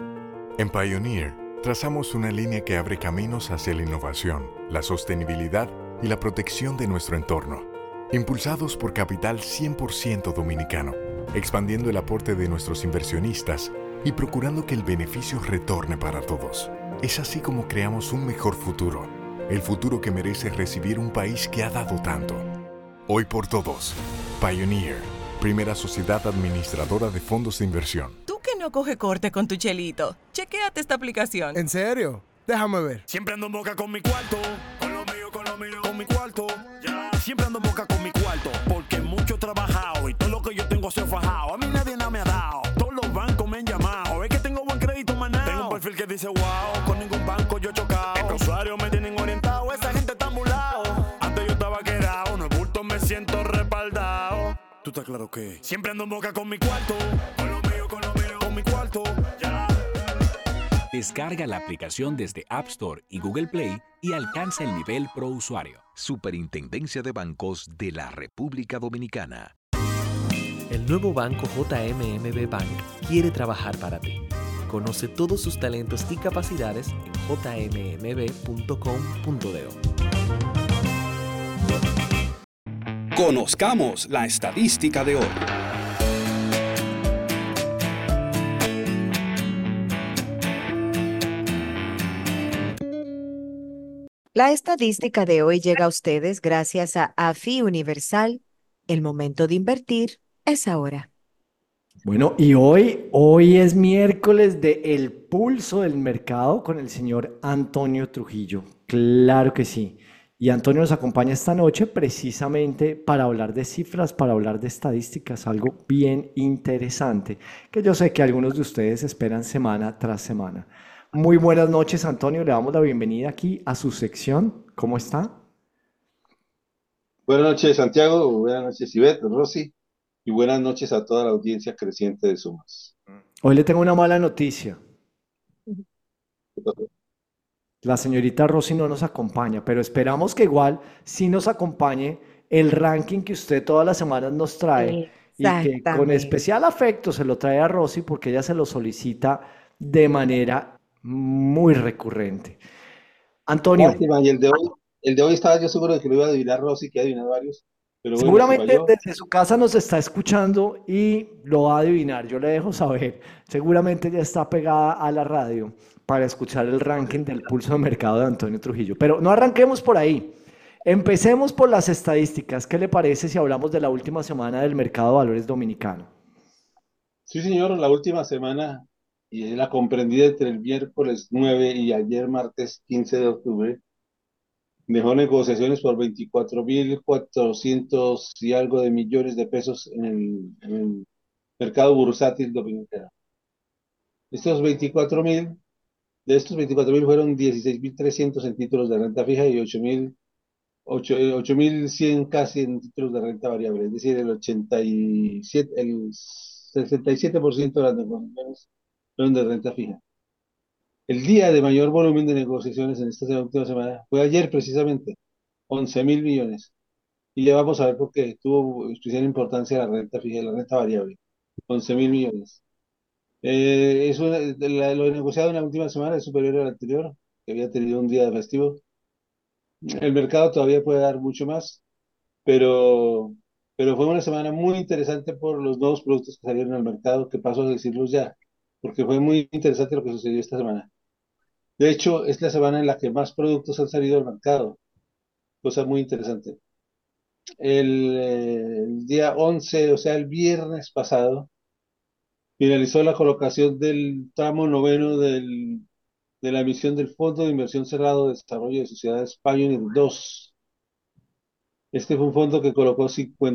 En Pioneer, trazamos una línea que abre caminos hacia la innovación, la sostenibilidad y la protección de nuestro entorno. Impulsados por capital 100% dominicano, expandiendo el aporte de nuestros inversionistas y procurando que el beneficio retorne para todos. Es así como creamos un mejor futuro, el futuro que merece recibir un país que ha dado tanto. Hoy por todos, Pioneer, primera sociedad administradora de fondos de inversión. Tú que no coge corte con tu chelito, chequéate esta aplicación. ¿En serio? Déjame ver. Siempre ando en boca con mi cuarto, con lo mío, con mi cuarto. Ya. Siempre ando en boca con mi cuarto, porque mucho he trabajado y todo lo que yo tengo se ha fajado. A mí nadie me ha dado, todos los bancos me han llamado. Es que tengo buen crédito, manao. Tengo un perfil que dice wow, con ningún banco yo he chocado. Los usuarios me tienen orientado, esa gente está ambulado. Antes yo estaba quedado, no es bulto, me siento respaldado. ¿Tú estás claro que? Siempre ando en boca con mi cuarto, con lo mío, con mi cuarto. Ya. Descarga la aplicación desde App Store y Google Play y alcanza el nivel Pro Usuario. Superintendencia de Bancos de la República Dominicana. El nuevo banco JMMB Bank quiere trabajar para ti. Conoce todos sus talentos y capacidades en jmmb.com.do. Conozcamos la estadística de hoy. La estadística de hoy llega a ustedes gracias a AFI Universal. El momento de invertir es ahora. Bueno, y hoy es miércoles de El Pulso del Mercado con el señor Antonio Trujillo. Claro que sí. Y Antonio nos acompaña esta noche precisamente para hablar de cifras, para hablar de estadísticas, algo bien interesante, que yo sé que algunos de ustedes esperan semana tras semana. Muy buenas noches, Antonio. Le damos la bienvenida aquí a su sección. ¿Cómo está? Buenas noches, Santiago. Buenas noches, Ivette, Rosy. Y buenas noches a toda la audiencia creciente de Sumas. Hoy le tengo una mala noticia. La señorita Rosy no nos acompaña, pero esperamos que igual sí nos acompañe el ranking que usted todas las semanas nos trae y que con Exactamente. especial afecto se lo trae a Rosy porque ella se lo solicita de manera muy recurrente. Antonio, Lástima, y el de hoy estaba yo seguro de que lo iba a adivinar Rosy, que ha adivinado varios, pero bueno, se seguramente falló. desde su casa nos está escuchando y lo va a adivinar, yo le dejo saber. Seguramente ya está pegada a la radio para escuchar el ranking del pulso de mercado de Antonio Trujillo. Pero no arranquemos por ahí. Empecemos por las estadísticas. ¿Qué le parece si hablamos de la última semana del mercado de valores dominicano? Sí, señor, la última semana, y la comprendida entre el miércoles 9 y ayer martes 15 de octubre, dejó negociaciones por 24.400 y algo de millones de pesos en el mercado bursátil dominicano. Estos 24.000 De estos 24.000 fueron 16.300 en títulos de renta fija y 8.100 casi en títulos de renta variable. Es decir, el 67% de las negociaciones fueron de renta fija. El día de mayor volumen de negociaciones en esta última semana fue ayer precisamente, 11.000 millones. Y ya vamos a ver por qué tuvo especial importancia la renta fija y la renta variable. 11.000 millones. Lo negociado en la última semana es superior al anterior, que había tenido un día de festivo. El mercado todavía puede dar mucho más, pero, pero fue una semana muy interesante por los nuevos productos que salieron al mercado, que paso a decirlos ya, porque fue muy interesante lo que sucedió esta semana. De hecho, es la semana en la que más productos han salido al mercado, cosa muy interesante. El día 11, o sea, el viernes pasado, finalizó la colocación del tramo noveno de la emisión del Fondo de Inversión Cerrado de Desarrollo de Sociedades Pioneer 2. Este fue un fondo que colocó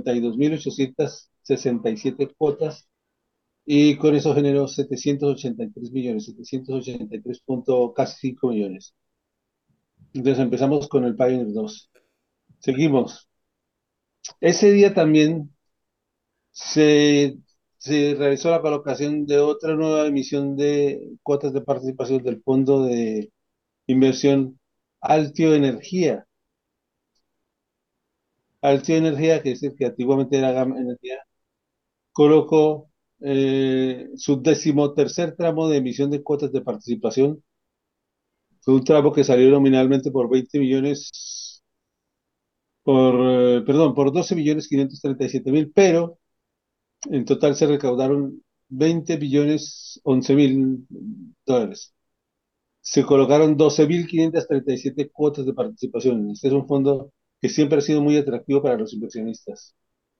52.867 cuotas y con eso generó 783 millones, 783 casi 5 millones. Entonces empezamos con el Pioneer 2. Seguimos. Ese día también se, se realizó la colocación de otra nueva emisión de cuotas de participación del Fondo de Inversión Altio Energía. Altio Energía, que es el que antiguamente era Gama Energía, colocó su 13º tramo de emisión de cuotas de participación. Fue un tramo que salió nominalmente por 20 millones, por 12.537.000, pero en total se recaudaron 20.011.000 dólares. Se colocaron 12.537 cuotas de participación. Este es un fondo que siempre ha sido muy atractivo para los inversionistas.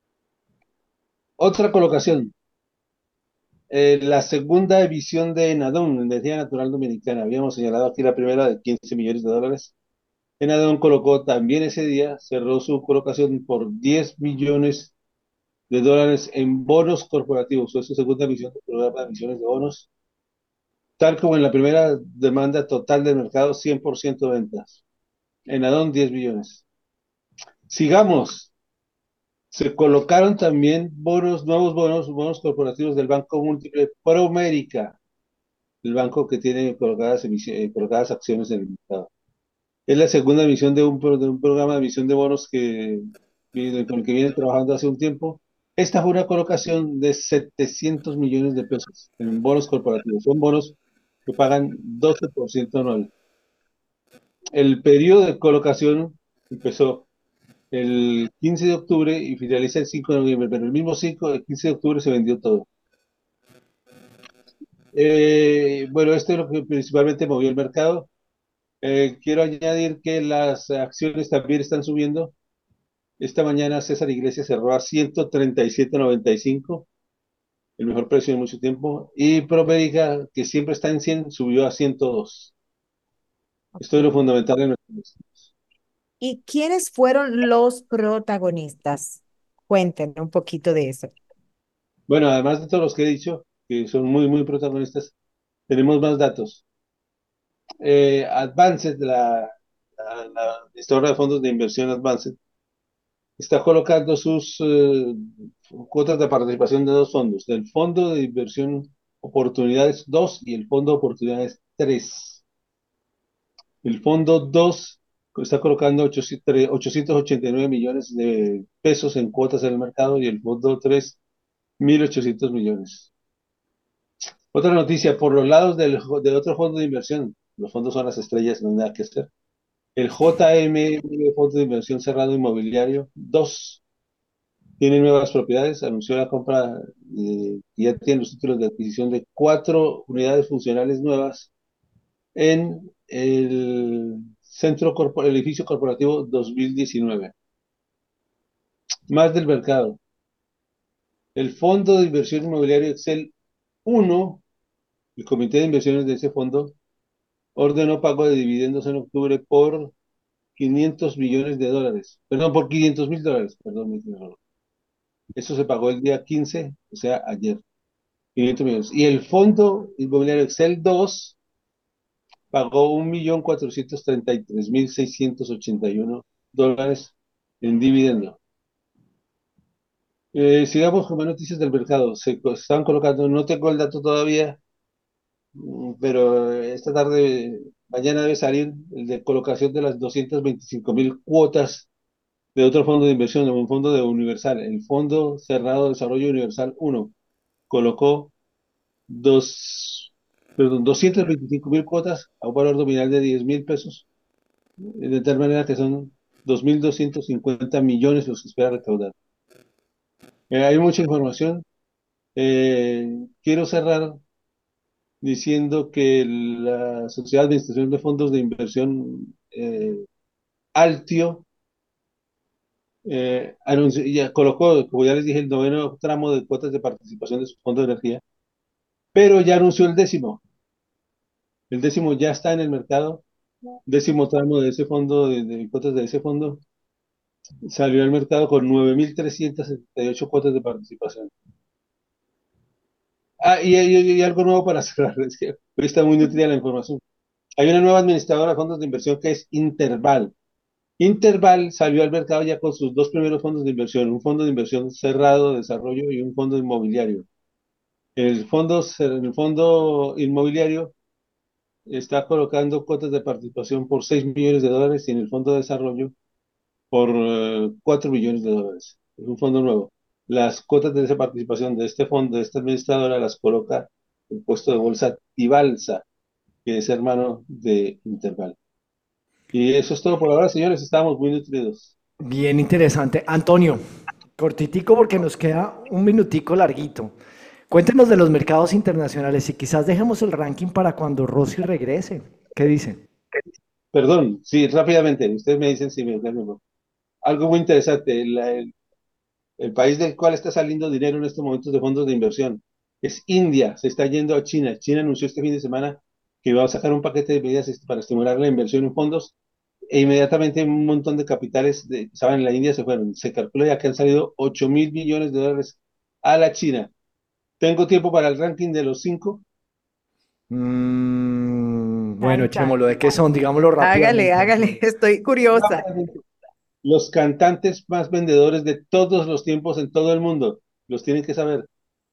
Otra colocación, la segunda emisión de Enadón, Energía Natural Dominicana. Habíamos señalado aquí la primera de 15 millones de dólares. Enadón colocó también ese día, cerró su colocación por 10 millones de dólares en bonos corporativos. Fue su segunda emisión del programa de emisiones de bonos. Tal como en la primera demanda total del mercado, 100% de ventas. Enadón, 10 millones. Sigamos. Se colocaron también nuevos bonos corporativos del Banco Múltiple Promérica, el banco que tiene colocadas acciones en el mercado. Es la segunda emisión de un programa de emisión de bonos con el que vienen trabajando hace un tiempo. Esta fue una colocación de 700 millones de pesos en bonos corporativos. Son bonos que pagan 12% anual. El periodo de colocación empezó el 15 de octubre y finaliza el 5 de noviembre, pero el 15 de octubre se vendió todo. Bueno, esto es lo que principalmente movió el mercado. Quiero añadir que las acciones también están subiendo. Esta mañana César Iglesias cerró a 137.95, el mejor precio en mucho tiempo. Y Promérica, que siempre está en 100, subió a 102. Esto es lo fundamental en nuestro negocio. ¿Y quiénes fueron los protagonistas? Cuéntenos un poquito de eso. Bueno, además de todos los que he dicho, que son muy, muy protagonistas, tenemos más datos. Advanced, la gestora de fondos de inversión Advanced, está colocando sus cuotas de participación de dos fondos, del Fondo de Inversión Oportunidades 2 y el Fondo de Oportunidades 3. El Fondo 2 está colocando 889 millones de pesos en cuotas en el mercado y el Fondo 3, 1.800 millones. Otra noticia, por los lados de otro fondo de inversión, los fondos son las estrellas, no hay nada que hacer. El JM, Fondo de Inversión Cerrado Inmobiliario 2, tiene nuevas propiedades, anunció la compra, y ya tiene los títulos de adquisición de 4 unidades funcionales nuevas en el el edificio corporativo 2019. Más del mercado. El Fondo de Inversión Inmobiliario Excel 1, el comité de inversiones de ese fondo, ordenó pago de dividendos en octubre por 500 millones de dólares. Perdón, por 500 mil dólares. Perdón, eso se pagó el día 15, o sea, ayer. 500 millones. Y el Fondo Inmobiliario Excel 2 pagó 1.433.681 dólares en dividendo. Sigamos con más noticias del mercado. Se están colocando, no tengo el dato todavía, pero esta tarde, mañana debe salir el de colocación de las 225.000 cuotas de otro fondo de inversión, de un fondo de Universal. El Fondo Cerrado de Desarrollo Universal 1 colocó 225.000 cuotas a un valor nominal de 10.000 pesos, de tal manera que son 2.250 millones los que espera recaudar. Hay mucha información. Quiero cerrar diciendo que la Sociedad de Administración de Fondos de Inversión, Altio, ya colocó, como ya les dije, el noveno tramo de cuotas de participación de su fondo de energía, pero ya anunció el décimo. El décimo ya está en el mercado. Décimo tramo de ese fondo, de cuotas de ese fondo, salió al mercado con 9.378 cuotas de participación. Y algo nuevo para cerrar, es que hoy está muy nutrida la información. Hay una nueva administradora de fondos de inversión que es Interval. Interval salió al mercado ya con sus dos primeros fondos de inversión, un fondo de inversión cerrado de desarrollo y un fondo inmobiliario. El fondo inmobiliario está colocando cuotas de participación por 6 millones de dólares y en el fondo de desarrollo por 4 millones de dólares. Es un fondo nuevo. Las cuotas de esa participación de este fondo, de esta administradora, las coloca el puesto de bolsa Tibalsa, que es hermano de Interval. Y eso es todo por ahora, señores. Estamos muy nutridos. Bien interesante. Antonio, cortitico porque nos queda un minutico larguito. Cuéntenos de los mercados internacionales y quizás dejemos el ranking para cuando Rosy regrese. ¿Qué dicen? Perdón, sí, rápidamente. Ustedes me dicen si me entienden. Algo muy interesante. El país del cual está saliendo dinero en estos momentos de fondos de inversión es India. Se está yendo a China. China anunció este fin de semana que iba a sacar un paquete de medidas para estimular la inversión en fondos, e inmediatamente un montón de capitales que estaban en la India se fueron. Se calcula ya que han salido 8.000 millones de dólares a la China. ¿Tengo tiempo para el ranking de los 5? Bueno, echémoslo. ¿De qué son? Digámoslo rápidamente. Hágale, estoy curiosa. Los cantantes más vendedores de todos los tiempos en todo el mundo. Los tienen que saber.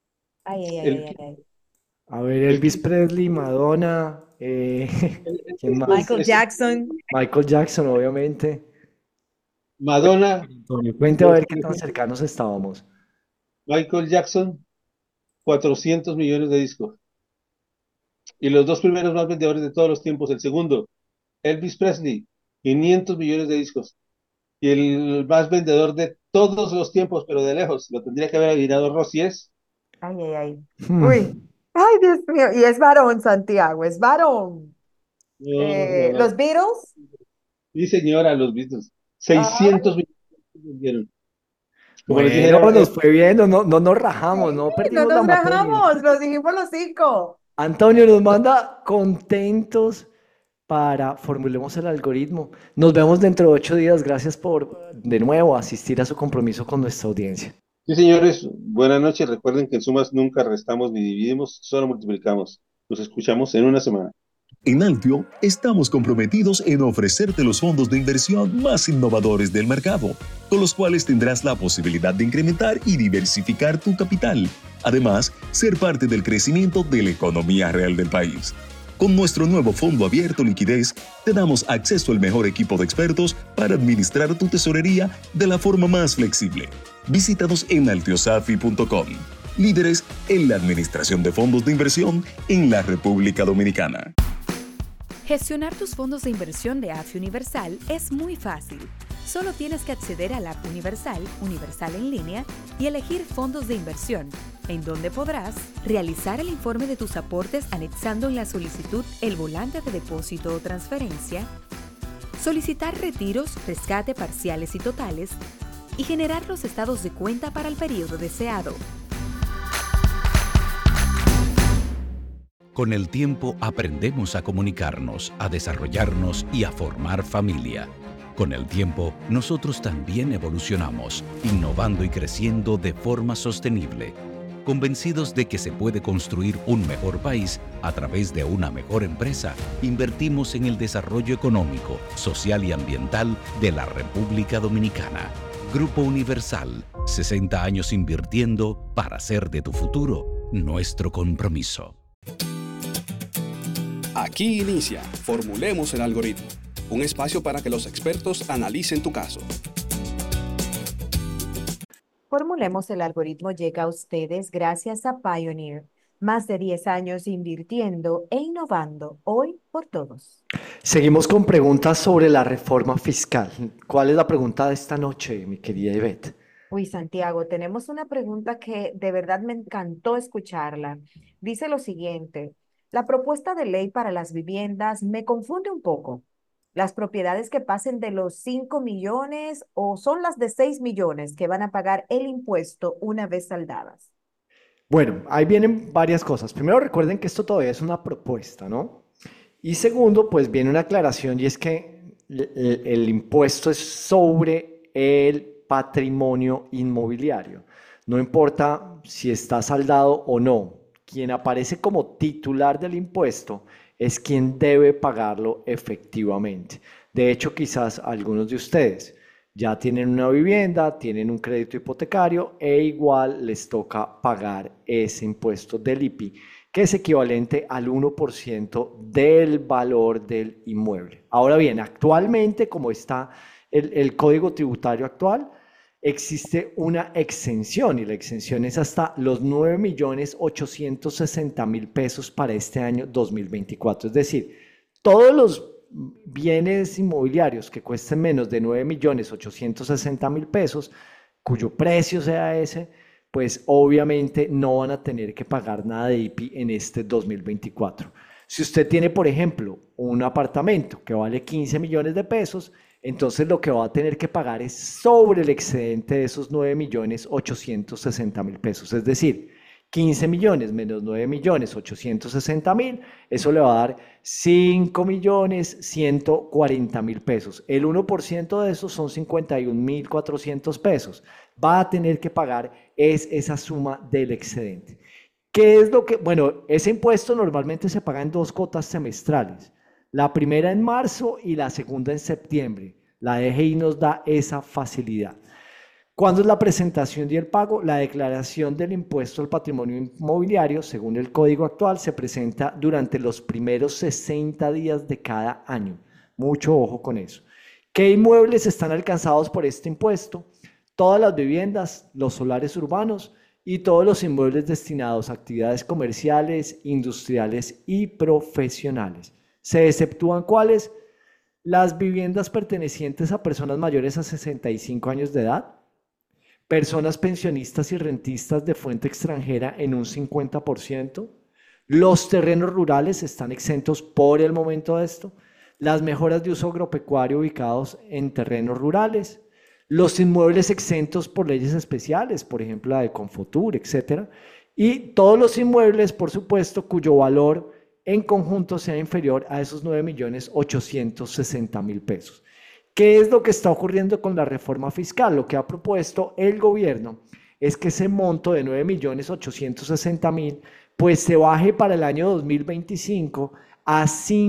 A ver, Elvis Presley, Madonna, ¿quién más? Michael Jackson. Michael Jackson, obviamente. Madonna. Antonio, cuente a ver qué tan cercanos estábamos. Michael Jackson, 400 millones de discos. Y los dos primeros más vendedores de todos los tiempos. El segundo, Elvis Presley, 500 millones de discos. Y el más vendedor de todos los tiempos, pero de lejos, lo tendría que haber adivinado Rosy, es. Uy. Ay, Dios mío. Y es varón, Santiago, es varón. Los Beatles. Sí, señora, los Beatles. Ay, 600 millones vendieron. Como les dije, Bueno, nos fue bien, no nos rajamos, no no perdimos la nos materia. rajamos, lo dijimos los 5. Antonio nos manda contentos para Formulemos el Algoritmo. Nos vemos dentro de 8 días. Gracias por, de nuevo, asistir a su compromiso con nuestra audiencia. sí, señores, buenas noches. Recuerden que en sumas nunca restamos ni dividimos, solo multiplicamos. Nos escuchamos en una semana. En Altio estamos comprometidos en ofrecerte los fondos de inversión más innovadores del mercado, con los cuales tendrás la posibilidad de incrementar y diversificar tu capital. Además, ser parte del crecimiento de la economía real del país. Con nuestro nuevo fondo abierto Liquidez, te damos acceso al mejor equipo de expertos para administrar tu tesorería de la forma más flexible. Visítanos en altiosafi.com. Líderes en la administración de fondos de inversión en la República Dominicana. Gestionar tus fondos de inversión de AFI Universal es muy fácil. Solo tienes que acceder a la app Universal, Universal en línea, y elegir fondos de inversión, en donde podrás realizar el informe de tus aportes anexando en la solicitud el volante de depósito o transferencia, solicitar retiros, rescate parciales y totales, y generar los estados de cuenta para el periodo deseado. Con el tiempo aprendemos a comunicarnos, a desarrollarnos y a formar familia. Con el tiempo, nosotros también evolucionamos, innovando y creciendo de forma sostenible, convencidos de que se puede construir un mejor país a través de una mejor empresa. Invertimos en el desarrollo económico, social y ambiental de la República Dominicana. Grupo Universal, 60 años invirtiendo para hacer de tu futuro nuestro compromiso. Aquí inicia Formulemos el Algoritmo, un espacio para que los expertos analicen tu caso. Formulemos el Algoritmo llega a ustedes gracias a Pioneer. Más de 10 años invirtiendo e innovando, hoy por todos. Seguimos con preguntas sobre la reforma fiscal. ¿Cuál es la pregunta de esta noche, mi querida Ivette? Uy, Santiago, tenemos una pregunta que de verdad me encantó escucharla. Dice lo siguiente: la propuesta de ley para las viviendas me confunde un poco. ¿Las propiedades que pasen de los 5 millones o son las de 6 millones que van a pagar el impuesto una vez saldadas? Bueno, ahí vienen varias cosas. Primero, recuerden que esto todavía es una propuesta, ¿no? Y segundo, pues viene una aclaración y es que el impuesto es sobre el patrimonio inmobiliario. No importa si está saldado o no. Quien aparece como titular del impuesto es quien debe pagarlo efectivamente. De hecho, quizás algunos de ustedes ya tienen una vivienda, tienen un crédito hipotecario e igual les toca pagar ese impuesto del IPI, que es equivalente al 1% del valor del inmueble. Ahora bien, actualmente, como está el Código Tributario actual, existe una exención y la exención es hasta los 9.860.000 pesos para este año 2024. Es decir, todos los bienes inmobiliarios que cuesten menos de 9.860.000 pesos, cuyo precio sea ese, pues obviamente no van a tener que pagar nada de IPI en este 2024. Si usted tiene, por ejemplo, un apartamento que vale 15 millones de pesos, entonces lo que va a tener que pagar es sobre el excedente de esos 9.860.000 pesos. Es decir, 15 millones menos 9.860.000, eso le va a dar 5.140.000 pesos. El 1% de esos son 51.400 pesos. Va a tener que pagar esa suma del excedente. ¿Qué es lo que? Bueno, ese impuesto normalmente se paga en 2 cuotas semestrales. La primera en marzo y la segunda en septiembre. La DGI nos da esa facilidad. ¿Cuándo es la presentación y el pago? La declaración del impuesto al patrimonio inmobiliario, según el código actual, se presenta durante los primeros 60 días de cada año. Mucho ojo con eso. ¿Qué inmuebles están alcanzados por este impuesto? Todas las viviendas, los solares urbanos y todos los inmuebles destinados a actividades comerciales, industriales y profesionales. ¿Se exceptúan cuáles? Las viviendas pertenecientes a personas mayores a 65 años de edad, personas pensionistas y rentistas de fuente extranjera en un 50%, Los terrenos rurales están exentos por el momento de esto. Las mejoras de uso agropecuario ubicados en terrenos rurales. Los inmuebles exentos por leyes especiales, por ejemplo la de Confotur, etc. Y todos los inmuebles, por supuesto, cuyo valor en conjunto sea inferior a esos 9.860.000 pesos. ¿Qué es lo que está ocurriendo con la reforma fiscal? Lo que ha propuesto el gobierno es que ese monto de 9.860.000 pues se baje para el año 2025 a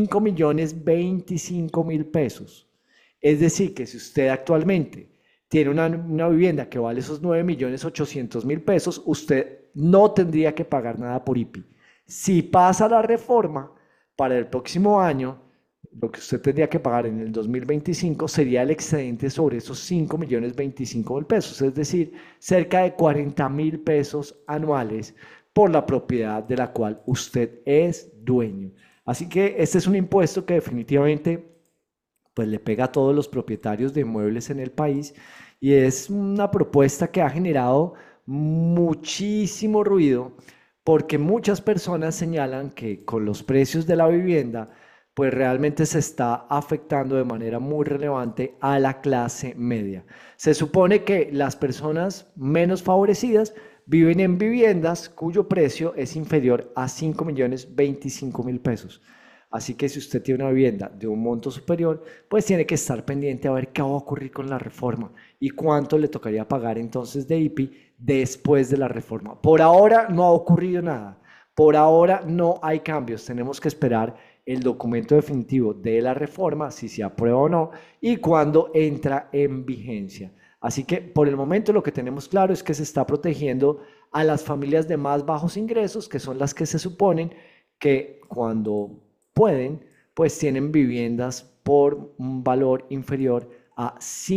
5.025.000 pesos. Es decir, que si usted actualmente tiene una vivienda que vale esos 9.800.000 pesos, usted no tendría que pagar nada por IPI. Si pasa la reforma, para el próximo año, lo que usted tendría que pagar en el 2025 sería el excedente sobre esos 5.025.000 pesos, es decir, cerca de 40.000 pesos anuales por la propiedad de la cual usted es dueño. Así que este es un impuesto que definitivamente pues, le pega a todos los propietarios de inmuebles en el país y es una propuesta que ha generado muchísimo ruido porque muchas personas señalan que con los precios de la vivienda pues realmente se está afectando de manera muy relevante a la clase media. Se supone que las personas menos favorecidas viven en viviendas cuyo precio es inferior a 5.025.000 pesos. Así que si usted tiene una vivienda de un monto superior, pues tiene que estar pendiente a ver qué va a ocurrir con la reforma y cuánto le tocaría pagar entonces de IPI después de la reforma. Por ahora no ha ocurrido nada, por ahora no hay cambios, tenemos que esperar el documento definitivo de la reforma, si se aprueba o no, y cuándo entra en vigencia. Así que por el momento lo que tenemos claro es que se está protegiendo a las familias de más bajos ingresos, que son las que se suponen que cuando pueden, pues tienen viviendas por un valor inferior a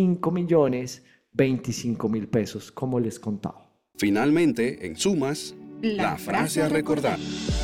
5.025.000 pesos, como les contaba. Finalmente, en sumas, la frase a recordar.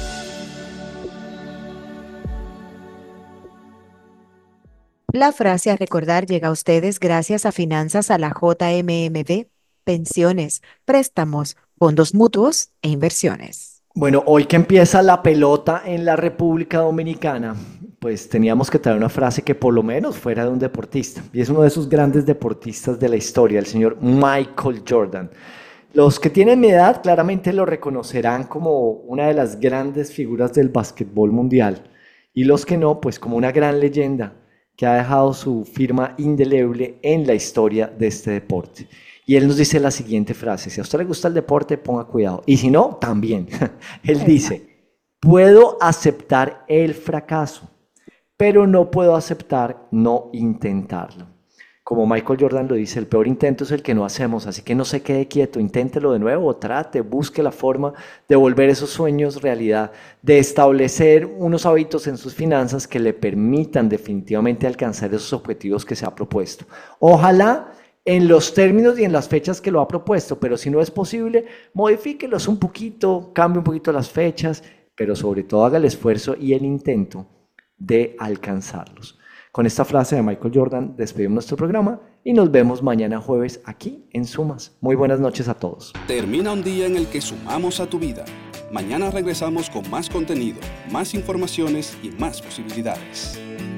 La frase a recordar llega a ustedes gracias a Finanzas a la JMMB, pensiones, préstamos, fondos mutuos e inversiones. Bueno, hoy que empieza la pelota en la República Dominicana, pues teníamos que traer una frase que por lo menos fuera de un deportista. Y es uno de esos grandes deportistas de la historia, el señor Michael Jordan. Los que tienen mi edad claramente lo reconocerán como una de las grandes figuras del básquetbol mundial. Y los que no, pues como una gran leyenda que ha dejado su firma indeleble en la historia de este deporte. Y él nos dice la siguiente frase: si a usted le gusta el deporte, ponga cuidado. Y si no, también. Él dice: puedo aceptar el fracaso, pero no puedo aceptar no intentarlo. Como Michael Jordan lo dice, el peor intento es el que no hacemos, así que no se quede quieto, inténtelo de nuevo, trate, busque la forma de volver esos sueños realidad, de establecer unos hábitos en sus finanzas que le permitan definitivamente alcanzar esos objetivos que se ha propuesto. Ojalá en los términos y en las fechas que lo ha propuesto, pero si no es posible, modifíquelos un poquito, cambie un poquito las fechas, pero sobre todo haga el esfuerzo y el intento de alcanzarlos. Con esta frase de Michael Jordan despedimos nuestro programa y nos vemos mañana jueves aquí en Sumas. Muy buenas noches a todos. Termina un día en el que sumamos a tu vida. Mañana regresamos con más contenido, más informaciones y más posibilidades.